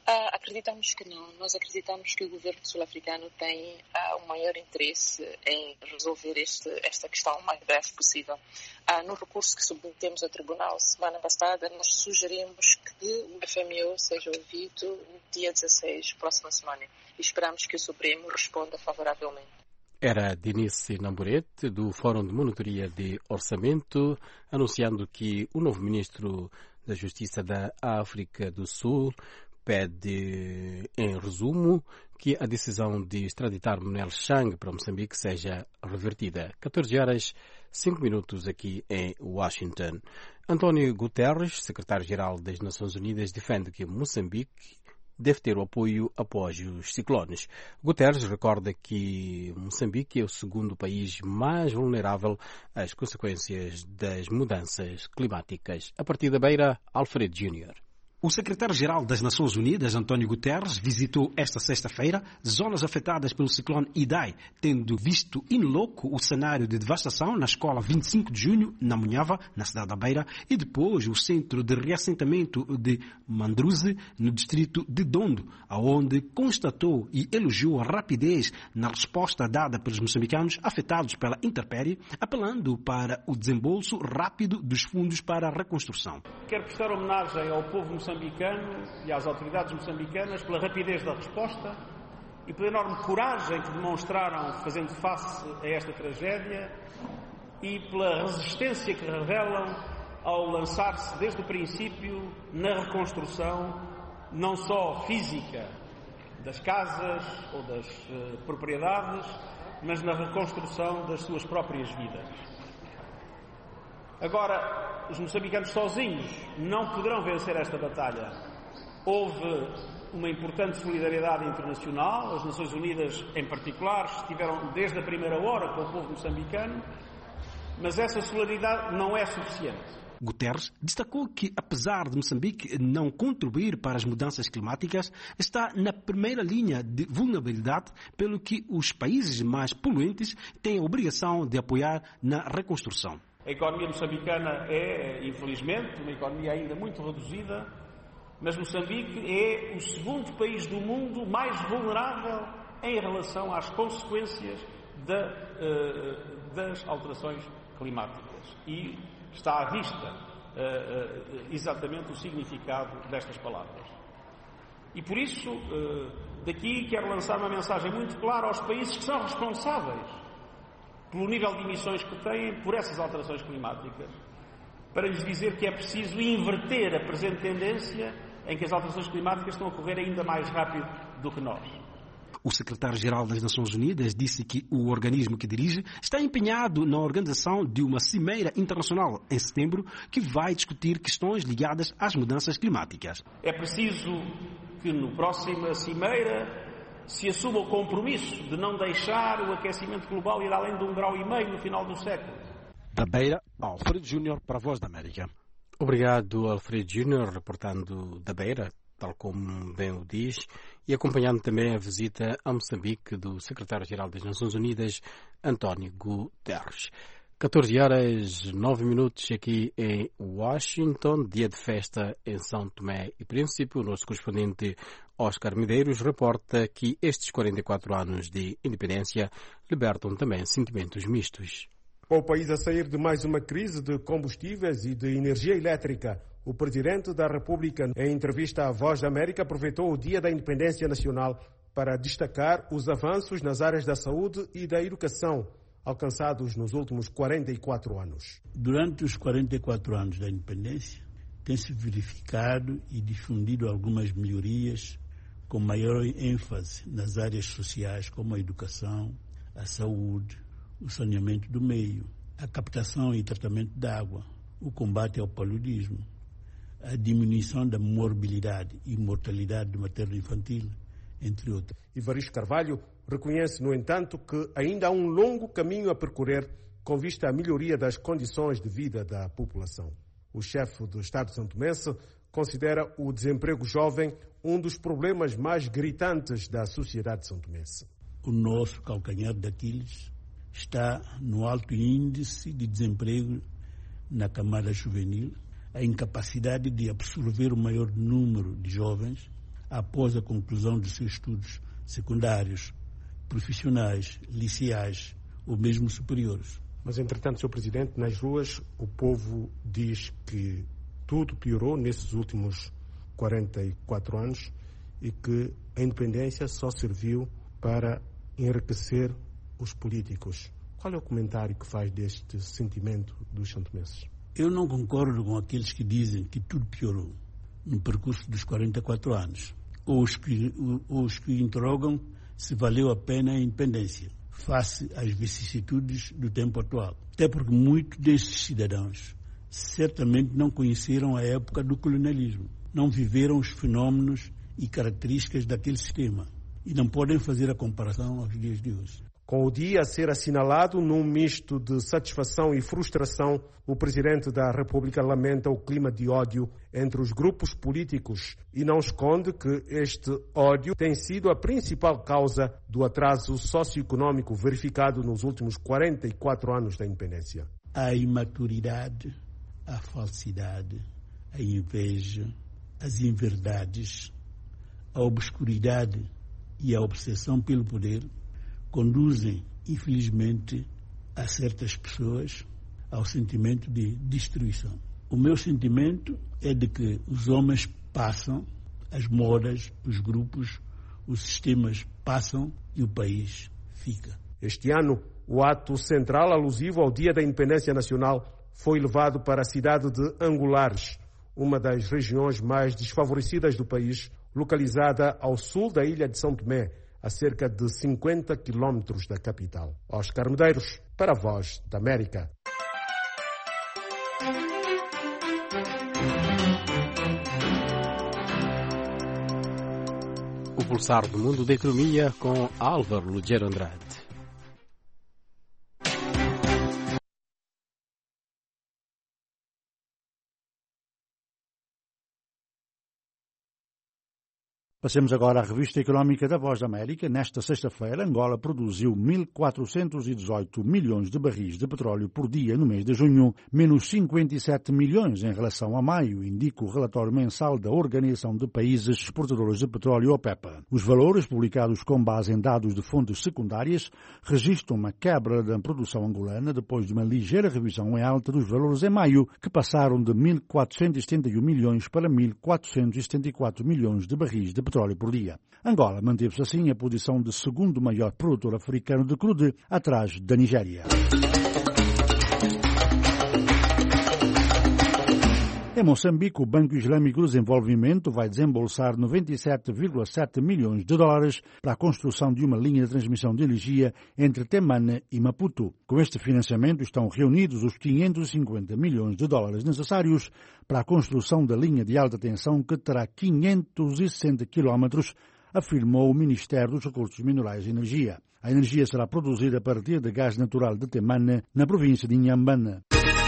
S4: Uh, acreditamos que não. Nós acreditamos que o governo sul-africano tem uh, o maior interesse em resolver este, esta questão o mais breve possível. Uh, no recurso que submetemos ao tribunal semana passada, nós sugerimos que o F M O seja ouvido no dia dezasseis, próxima semana. E esperamos que o Supremo responda favoravelmente.
S1: Era Denise Namburete, do Fórum de Monitoria de Orçamento, anunciando que o novo ministro da Justiça da África do Sul pede, em resumo, que a decisão de extraditar Manel Chang para Moçambique seja revertida. catorze horas, cinco minutos aqui em Washington. António Guterres, secretário-geral das Nações Unidas, defende que Moçambique deve ter o apoio após os ciclones. Guterres recorda que Moçambique é o segundo país mais vulnerável às consequências das mudanças climáticas. A partir da Beira, Alfredo Júnior
S5: O secretário-geral das Nações Unidas, António Guterres, visitou esta sexta-feira zonas afetadas pelo ciclone Idai, tendo visto in loco o cenário de devastação na escola vinte e cinco de junho, na Munhava, na cidade da Beira, e depois o centro de reassentamento de Mandruze, no distrito de Dondo, aonde constatou e elogiou a rapidez na resposta dada pelos moçambicanos afetados pela intempérie, apelando para o desembolso rápido dos fundos para a reconstrução.
S6: Quero prestar homenagem ao povo moçambicano e às autoridades moçambicanas pela rapidez da resposta e pela enorme coragem que demonstraram fazendo face a esta tragédia e pela resistência que revelam ao lançar-se desde o princípio na reconstrução não só física das casas ou das uh, propriedades, mas na reconstrução das suas próprias vidas. Agora, os moçambicanos sozinhos não poderão vencer esta batalha. Houve uma importante solidariedade internacional, as Nações Unidas, em particular, estiveram desde a primeira hora com o povo moçambicano, mas essa solidariedade não é suficiente.
S5: Guterres destacou que, apesar de Moçambique não contribuir para as mudanças climáticas, está na primeira linha de vulnerabilidade, pelo que os países mais poluentes têm a obrigação de apoiar na reconstrução.
S6: A economia moçambicana é, infelizmente, uma economia ainda muito reduzida, mas Moçambique é o segundo país do mundo mais vulnerável em relação às consequências da, uh, das alterações climáticas. E está à vista uh, uh, exatamente o significado destas palavras. E por isso, uh, daqui quero lançar uma mensagem muito clara aos países que são responsáveis pelo nível de emissões que têm por essas alterações climáticas, para lhes dizer que é preciso inverter a presente tendência em que as alterações climáticas estão a ocorrer ainda mais rápido do que nós.
S5: O secretário-geral das Nações Unidas disse que o organismo que dirige está empenhado na organização de uma cimeira internacional em setembro que vai discutir questões ligadas às mudanças climáticas.
S6: É preciso que no próxima cimeira se assuma o compromisso de não deixar o aquecimento global ir além de um grau e meio no final do século.
S7: Da Beira, Alfredo Júnior para a Voz da América.
S1: Obrigado, Alfredo Júnior, reportando da Beira, tal como bem o diz, e acompanhando também a visita a Moçambique do secretário-geral das Nações Unidas, António Guterres. catorze horas, nove minutos aqui em Washington, dia de festa em São Tomé e Príncipe. O nosso correspondente Oscar Medeiros reporta que estes quarenta e quatro anos de independência libertam também sentimentos mistos.
S2: Com o país a sair de mais uma crise de combustíveis e de energia elétrica, o presidente da República, em entrevista à Voz da América, aproveitou o Dia da Independência Nacional para destacar os avanços nas áreas da saúde e da educação alcançados nos últimos quarenta e quatro anos.
S3: Durante os quarenta e quatro anos da independência, tem-se verificado e difundido algumas melhorias com maior ênfase nas áreas sociais, como a educação, a saúde, o saneamento do meio, a captação e tratamento da água, o combate ao paludismo, a diminuição da morbilidade e mortalidade materno-infantil, entre outras.
S2: Evaristo Carvalho reconhece, no entanto, que ainda há um longo caminho a percorrer com vista à melhoria das condições de vida da população. O chefe do Estado santomense considera o desemprego jovem um dos problemas mais gritantes da sociedade santomense.
S3: O nosso calcanhar de Aquiles está no alto índice de desemprego na camada juvenil, a incapacidade de absorver o maior número de jovens, após a conclusão dos seus estudos secundários, profissionais, liceais ou mesmo superiores.
S2: Mas, entretanto, senhor Presidente, nas ruas o povo diz que tudo piorou nesses últimos quarenta e quatro anos e que a independência só serviu para enriquecer os políticos. Qual é o comentário que faz deste sentimento dos santomenses?
S3: Eu não concordo com aqueles que dizem que tudo piorou no percurso dos quarenta e quatro anos, ou os que, ou os que interrogam se valeu a pena a independência face às vicissitudes do tempo atual. Até porque muitos desses cidadãos certamente não conheceram a época do colonialismo, não viveram os fenómenos e características daquele sistema e não podem fazer a comparação aos dias de hoje.
S2: Com o dia a ser assinalado num misto de satisfação e frustração, o Presidente da República lamenta o clima de ódio entre os grupos políticos e não esconde que este ódio tem sido a principal causa do atraso socioeconômico verificado nos últimos quarenta e quatro anos da independência.
S3: A imaturidade, a falsidade, a inveja, as inverdades, a obscuridade e a obsessão pelo poder conduzem, infelizmente, a certas pessoas ao sentimento de destruição. O meu sentimento é de que os homens passam, as modas, os grupos, os sistemas passam e o país fica.
S2: Este ano, o ato central alusivo ao Dia da Independência Nacional foi levado para a cidade de Angulares, uma das regiões mais desfavorecidas do país, localizada ao sul da ilha de São Tomé, a cerca de cinquenta quilómetros da capital. Oscar Medeiros, para a Voz da América.
S1: O pulsar do mundo da economia com Álvaro Lugero Andrade.
S11: Passemos agora à revista económica da Voz da América. Nesta sexta-feira, Angola produziu mil quatrocentos e dezoito milhões de barris de petróleo por dia no mês de junho, menos cinquenta e sete milhões em relação a maio, indica o relatório mensal da Organização de Países Exportadores de Petróleo, OPEP. Os valores, publicados com base em dados de fontes secundárias, registram uma quebra da produção angolana depois de uma ligeira revisão em alta dos valores em maio, que passaram de mil quatrocentos e setenta e um milhões para mil quatrocentos e setenta e quatro milhões de barris de petróleo por dia. Angola manteve-se assim a posição de segundo maior produtor africano de crude, atrás da Nigéria. Em Moçambique, o Banco Islâmico de Desenvolvimento vai desembolsar noventa e sete vírgula sete milhões de dólares para a construção de uma linha de transmissão de energia entre Temane e Maputo. Com este financiamento estão reunidos os quinhentos e cinquenta milhões de dólares necessários para a construção da linha de alta tensão que terá quinhentos e sessenta quilómetros, afirmou o Ministério dos Recursos Minerais e Energia. A energia será produzida a partir de gás natural de Temane, na província de Inhambane.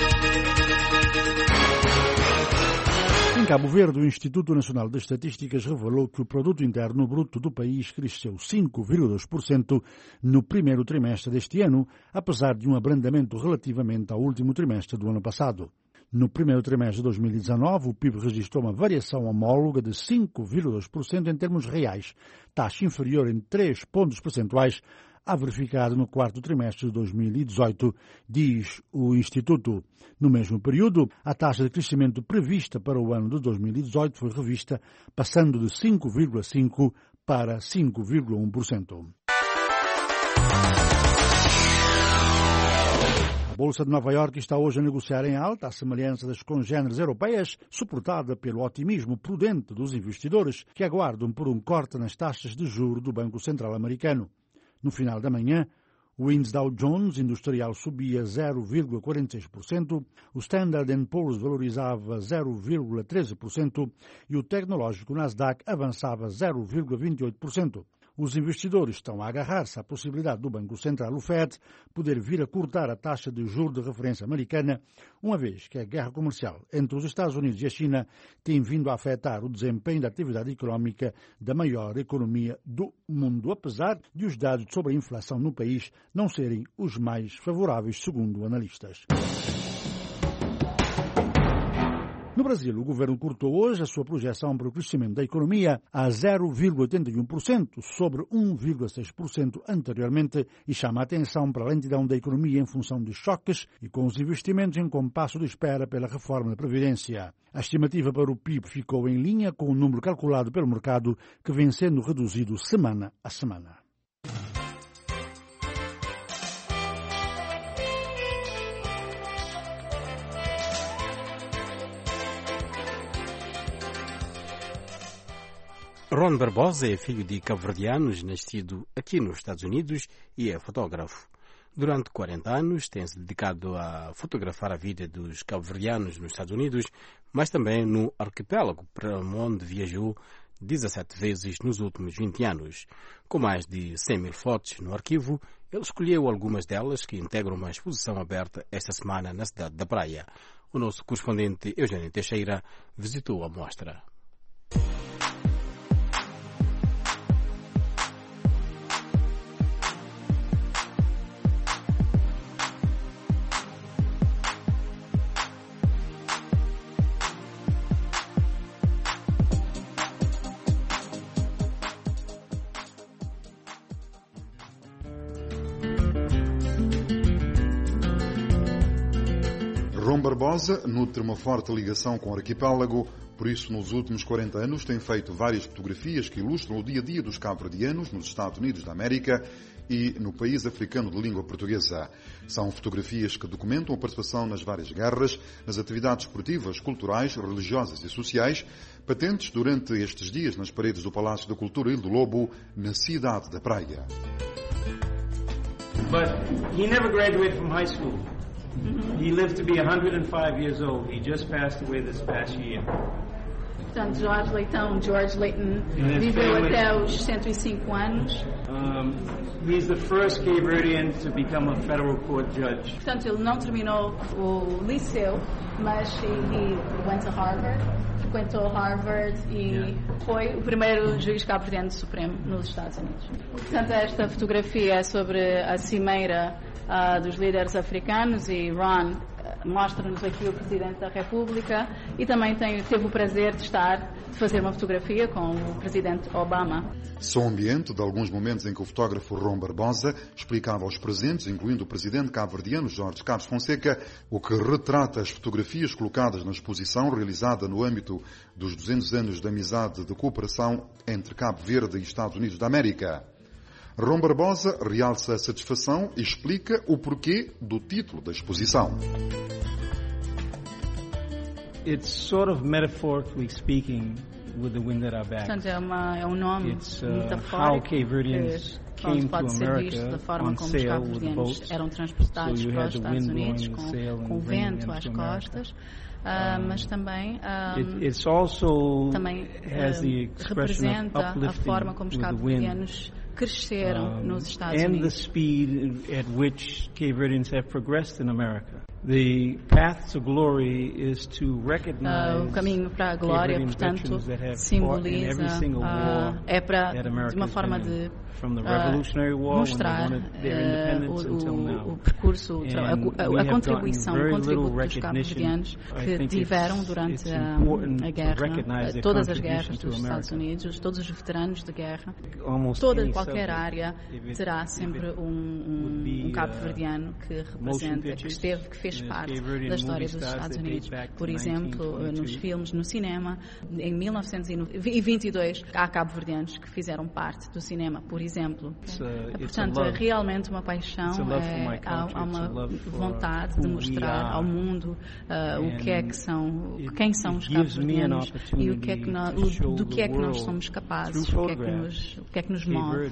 S11: Em Cabo Verde, o Instituto Nacional de Estatísticas revelou que o Produto Interno Bruto do país cresceu cinco vírgula dois por cento no primeiro trimestre deste ano, apesar de um abrandamento relativamente ao último trimestre do ano passado. No primeiro trimestre de dois mil e dezanove, o P I B registrou uma variação homóloga de cinco vírgula dois por cento em termos reais, taxa inferior em três pontos percentuais a verificado no quarto trimestre de dois mil e dezoito, diz o Instituto. No mesmo período, a taxa de crescimento prevista para o ano de dois mil e dezoito foi revista, passando de cinco vírgula cinco por cento para cinco vírgula um por cento. A Bolsa de Nova Iorque está hoje a negociar em alta, à semelhança das congêneres europeias, suportada pelo otimismo prudente dos investidores, que aguardam por um corte nas taxas de juros do Banco Central Americano. No final da manhã, o índice Dow Jones Industrial subia zero vírgula quarenta e seis por cento, o Standard and Poor's valorizava zero vírgula treze por cento e o tecnológico Nasdaq avançava zero vírgula vinte e oito por cento. Os investidores estão a agarrar-se à possibilidade do Banco Central, o Fed, poder vir a cortar a taxa de juros de referência americana, uma vez que a guerra comercial entre os Estados Unidos e a China tem vindo a afetar o desempenho da atividade económica da maior economia do mundo, apesar de os dados sobre a inflação no país não serem os mais favoráveis, segundo analistas. No Brasil, o governo cortou hoje a sua projeção para o crescimento da economia a zero vírgula oitenta e um por cento, sobre um vírgula seis por cento anteriormente, e chama a atenção para a lentidão da economia em função de choques e com os investimentos em compasso de espera pela reforma da Previdência. A estimativa para o P I B ficou em linha com o número calculado pelo mercado, que vem sendo reduzido semana a semana.
S1: Ron Barbosa é filho de cabo-verdianos, nascido aqui nos Estados Unidos, e é fotógrafo. Durante quarenta anos tem-se dedicado a fotografar a vida dos cabo-verdianos nos Estados Unidos, mas também no arquipélago, para onde viajou dezassete vezes nos últimos vinte anos. Com mais de cem mil fotos no arquivo, ele escolheu algumas delas que integram uma exposição aberta esta semana na cidade da Praia. O nosso correspondente Eugênio Teixeira visitou a mostra.
S14: Ron Barbosa nutre uma forte ligação com o arquipélago, por isso nos últimos quarenta anos tem feito várias fotografias que ilustram o dia-a-dia dos cabo-verdianos nos Estados Unidos da América e no país africano de língua portuguesa. São fotografias que documentam a participação nas várias guerras, nas atividades esportivas, culturais, religiosas e sociais, patentes durante estes dias nas paredes do Palácio da Cultura Ilha do Lobo, na cidade da Praia.
S15: But he never graduated from high school. He lived to be one hundred five years old. He just passed away this past year.
S16: Portanto, Jorge Leitão, George Leighton, viveu até os cento e cinco anos.
S15: Um, he's the first Cape Verdean to become a federal court judge.
S16: Portanto, ele não terminou o liceu, mas he went to Harvard, frequentou Harvard e yeah. foi o primeiro juiz cabo-verdiano supremo nos Estados Unidos. Portanto, esta fotografia é sobre a cimeira uh, dos líderes africanos e Ron uh, mostra-nos aqui o Presidente da República e também tem, teve o prazer de estar, de fazer uma fotografia com o Presidente Obama.
S14: Som ambiente de alguns momentos em que o fotógrafo Ron Barbosa explicava aos presentes, incluindo o presidente cabo-verdiano Jorge Carlos Fonseca, o que retrata as fotografias colocadas na exposição realizada no âmbito dos duzentos anos de amizade e de cooperação entre Cabo Verde e Estados Unidos da América. Ron Barbosa realça a satisfação e explica o porquê do título da exposição.
S15: It's sort of metaphorically speaking with the wind at our back.
S16: Portanto, é, uma, é um nome
S15: It's, uh,
S16: metafórico
S15: how Cape Verdeans came to
S16: pode ser visto
S15: America
S16: da forma
S15: on
S16: como os
S15: sail with
S16: cabo-verdianos
S15: boats.
S16: eram transportados
S15: So you
S16: para
S15: had
S16: os
S15: the
S16: Estados
S15: wind
S16: Unidos
S15: blowing
S16: com,
S15: the sail and
S16: com o
S15: bringing
S16: vento
S15: them
S16: às
S15: to
S16: costas, uh,
S15: Um,
S16: mas também, um,
S15: It, it's also
S16: também
S15: has the
S16: uh,
S15: expression of
S16: representa a
S15: uplifting
S16: forma como os
S15: with the wind.
S16: cabo-verdianos cresceram
S15: Um,
S16: nos Estados
S15: and
S16: Unidos.
S15: the speed at which Cape Verdeans have progressed in America. The path to glory is to recognize
S16: Uh, o caminho para a glória, portanto, simboliza, uh, é para, de uma forma de uh, mostrar uh, o, o, o percurso, a, a, a contribuição, o contributo dos cabo-verdianos que tiveram durante a, a guerra, todas as guerras dos Estados Unidos, todos os veteranos de guerra, toda qualquer área terá sempre um, um, um cabo-verdiano que representa, que esteve, que fez parte da história dos Estados Unidos. Por exemplo, nos filmes, no cinema, em mil novecentos e vinte e dois, há cabo-verdianos que fizeram parte do cinema, por exemplo. É, portanto, é realmente uma paixão, é, há, há uma vontade de mostrar ao mundo uh, o que é que são, quem são os cabo-verdianos e o que é que nós, o, do que é que nós somos capazes, o que é que nos, o que é que nos move.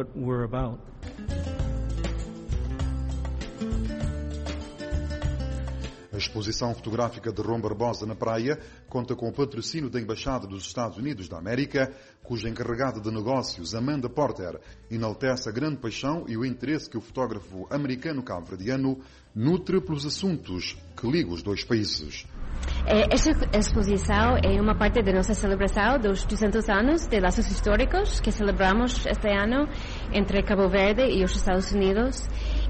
S14: A exposição fotográfica de Ron Barbosa na Praia conta com o patrocínio da Embaixada dos Estados Unidos da América, cuja encarregada de negócios, Amanda Porter, enaltece a grande paixão e o interesse que o fotógrafo americano-cabo-verdiano nutre pelos assuntos que ligam os dois países.
S17: Esta exposição é uma parte da nossa celebração dos duzentos anos de laços históricos que celebramos este ano entre Cabo Verde e os Estados Unidos.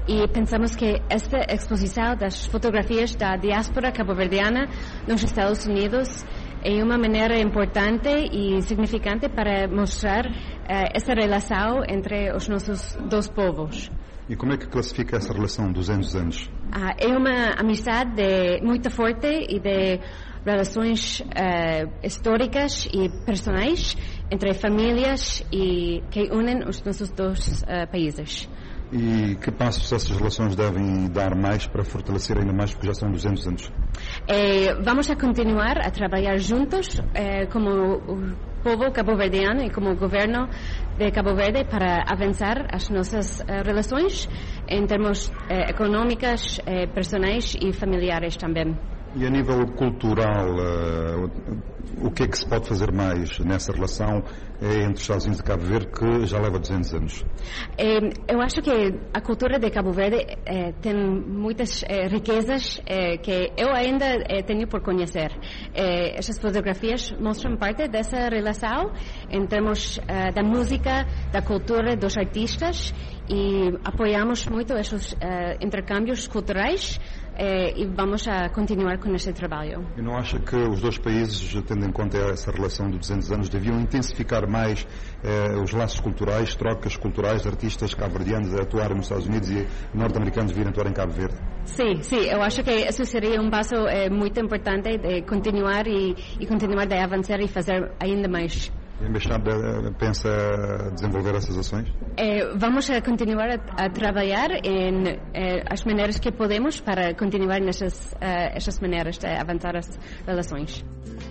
S17: e pensamos que esta exposição das fotografias da diáspora cabo-verdiana nos Estados Unidos é uma maneira importante e significante para mostrar uh, essa relação entre os nossos dois povos.
S14: E como é que classifica essa relação dos duzentos anos?
S17: Uh, é uma amizade muito forte e de relações uh, históricas e personais entre famílias e que unem os nossos dois uh, países.
S14: E que passos essas relações devem dar mais para fortalecer ainda mais, porque já são duzentos anos?
S17: Eh, vamos a continuar a trabalhar juntos eh, como o povo cabo-verdiano e como o governo de Cabo Verde para avançar as nossas eh, relações em termos eh, econômicos, eh, personais e familiares também.
S14: E a nível cultural, uh, o que é que se pode fazer mais nessa relação entre os Estados Unidos e Cabo Verde, que já leva duzentos anos?
S17: Eh, eu acho que a cultura de Cabo Verde eh, tem muitas eh, riquezas eh, que eu ainda eh, tenho por conhecer. Eh, essas fotografias mostram parte dessa relação em termos eh, da música, da cultura, dos artistas, e apoiamos muito esses eh, intercâmbios culturais. É, e vamos a continuar com este trabalho.
S14: E não acha que os dois países, tendo em conta essa relação de duzentos anos, deviam intensificar mais eh, os laços culturais, trocas culturais, artistas cabo-verdianos a atuar nos Estados Unidos e norte-americanos virem atuar em Cabo Verde?
S17: Sim, sim, eu acho que isso seria um passo eh, muito importante de continuar e, e continuar de avançar e fazer ainda mais.
S14: A Embaixada pensa desenvolver essas ações?
S17: Eh, vamos a continuar a, a trabalhar em eh, as maneiras que podemos para continuar nessas uh, essas maneiras de avançar as relações.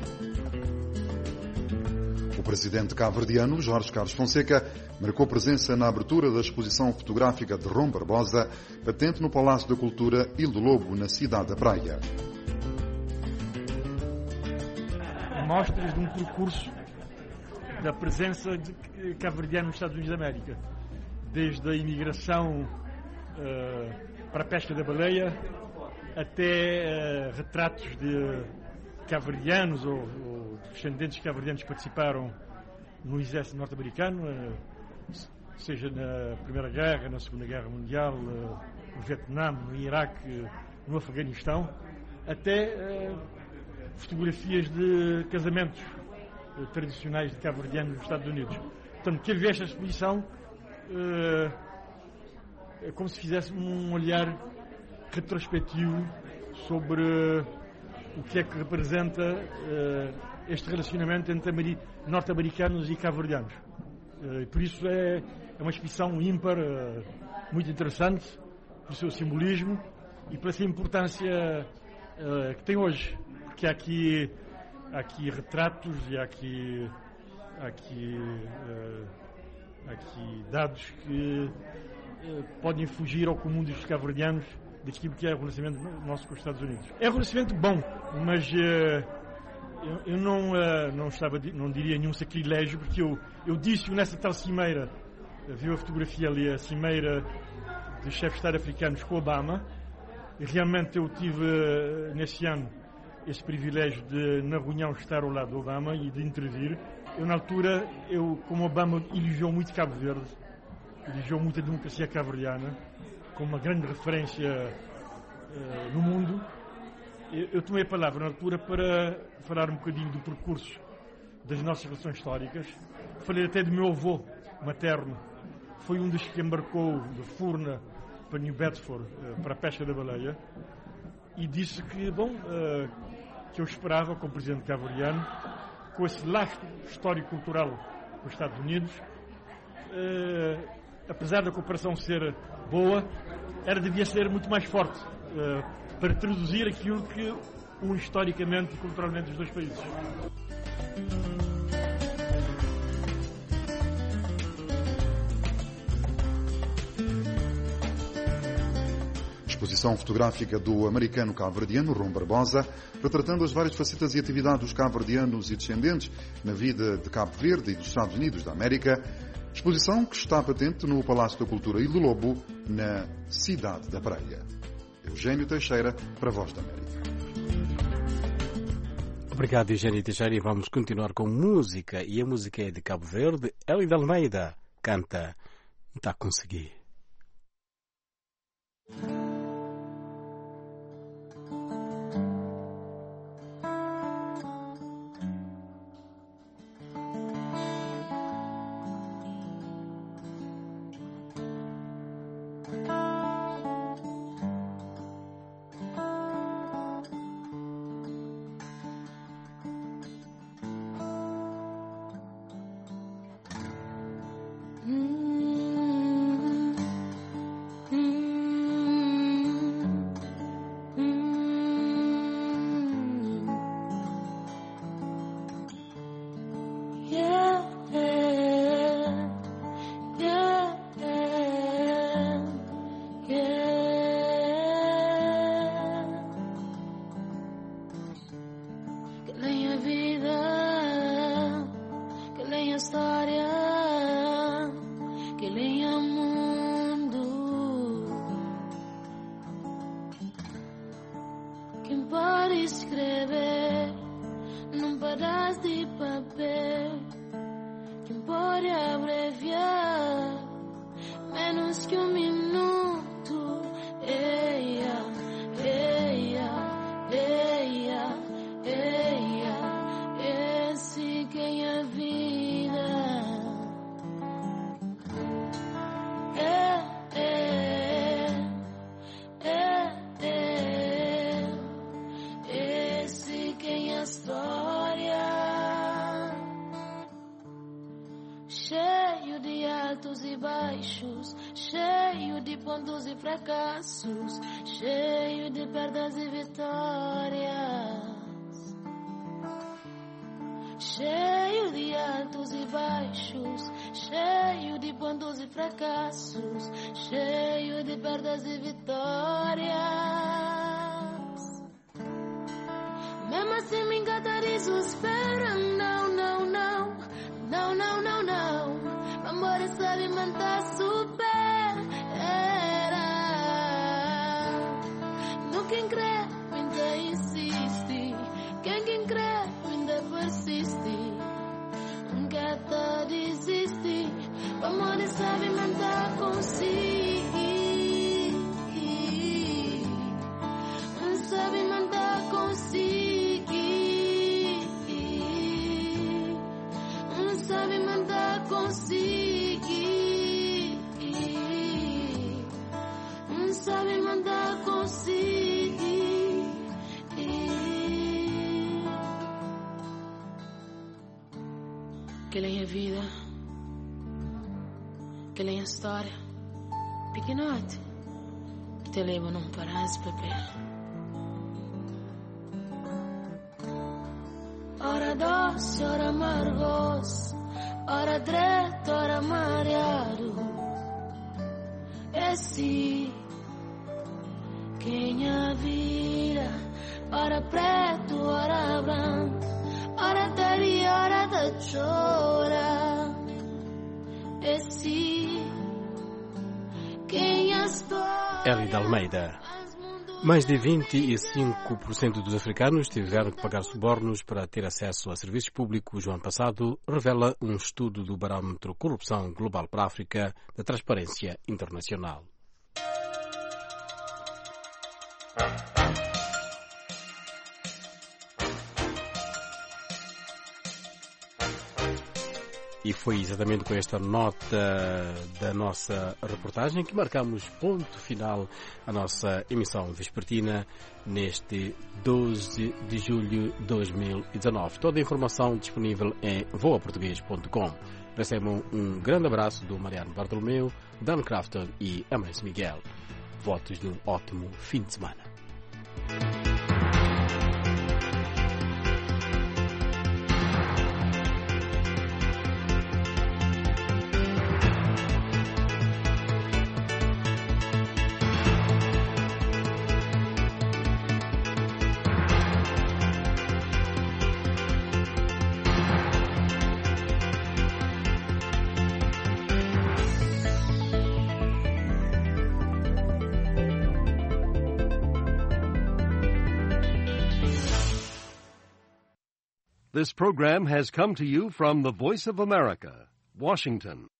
S14: O presidente cabo-verdiano, Jorge Carlos Fonseca, marcou presença na abertura da exposição fotográfica de Rom Barbosa, patente no Palácio da Cultura Ilha do Lobo, na cidade da Praia.
S18: Mostras de um percurso da presença de cabo-verdiano nos Estados Unidos da América, desde a imigração uh, para a pesca da baleia até uh, retratos de cabo-verdianos ou, ou descendentes de cabo-verdianos que participaram no exército norte-americano, uh, seja na Primeira Guerra, na Segunda Guerra Mundial, uh, no Vietnã, no Iraque, uh, no Afeganistão, até uh, fotografias de casamentos tradicionais de cabo-verdianos nos Estados Unidos. Portanto, quem vê esta exposição uh, é como se fizesse um olhar retrospectivo sobre uh, o que é que representa uh, este relacionamento entre norte-americanos e cabo-verdianos. Uh, por isso é, é uma exposição ímpar, uh, muito interessante, pelo seu simbolismo e pela sua importância uh, que tem hoje, porque há aqui Há aqui retratos e há aqui, há aqui, uh, há aqui dados que uh, podem fugir ao comum dos cabo-verdianos daquilo que é o relacionamento nosso com os Estados Unidos. É um relacionamento bom, mas uh, eu, eu não, uh, não, estava, não diria nenhum sacrilégio, porque eu, eu disse-o nessa tal cimeira, viu a fotografia ali, a cimeira dos chefes de Estado africanos com Obama, e realmente eu tive uh, nesse ano esse privilégio de, na reunião, estar ao lado do Obama e de intervir. Eu, na altura, eu, como Obama elogiou muito Cabo Verde, elogiou muito a democracia cabo-verdiana, como uma grande referência uh, no mundo, eu, eu tomei a palavra, na altura, para falar um bocadinho do percurso das nossas relações históricas. Falei até do meu avô materno, foi um dos que embarcou de Furna para New Bedford, uh, para a pesca da baleia, e disse que, bom, uh, que eu esperava, como presidente cabo-verdiano, com esse lastro histórico-cultural com os Estados Unidos, uh, apesar da cooperação ser boa, era, devia ser muito mais forte, uh, para traduzir aquilo que une historicamente e culturalmente os dois países.
S14: Exposição fotográfica do americano cabo-verdiano Rom Barbosa, retratando as várias facetas e atividades dos cabo-verdianos e descendentes na vida de Cabo Verde e dos Estados Unidos da América. Exposição que está patente no Palácio da Cultura Ilha do Lobo, na cidade da Praia. Eugênio Teixeira, para a Voz da América.
S1: Obrigado, Eugênio Teixeira, e vamos continuar com música. E a música é de Cabo Verde. Eli de Almeida canta "Tá Consegui".
S19: escrever num pedaço de papel. Quem pode abreviar menos que um minuto? Eia, eia, eia, eia, esse quem é vida. É, é, é, é, esse quem é história. Cheio de altos e baixos, cheio de pontos e fracassos, cheio de perdas e vitórias. Cheio de altos e baixos, cheio de pontos e fracassos, cheio de perdas e vitórias. Mesmo assim me encantarizo, espera, não, não, não, não, não, não, não. Amor se alimenta super. No quem crê, ainda insiste. Quem quem crê, ainda persiste. Nunca tá desiste. O amor se alimenta consigo. Se alimenta consigo. Se alimenta consigo. Sabe mandar consigo. Que lei é vida, que lei é história pequenote que te leva num pedaço de papel. Ora doce, ora amargos, ora direto, ora mareado. É sim quem a vira, ora preto, ora branco, ora teri, ora da chora. E sim, quem a história.
S1: Elida Almeida. Mais de vinte e cinco por cento dos africanos tiveram que pagar subornos para ter acesso a serviços públicos o ano passado, revela um estudo do Barómetro Corrupção Global para a África da Transparência Internacional. E foi exatamente com esta nota da nossa reportagem que marcamos ponto final à nossa emissão vespertina neste doze de julho de dois mil e dezanove. Toda a informação disponível em voa português ponto com. Recebam um grande abraço do Mariano Bartolomeu, Dan Crafton e Amés Miguel. Votos de um ótimo fim de semana.
S20: This program has come to you from the Voice of America, Washington.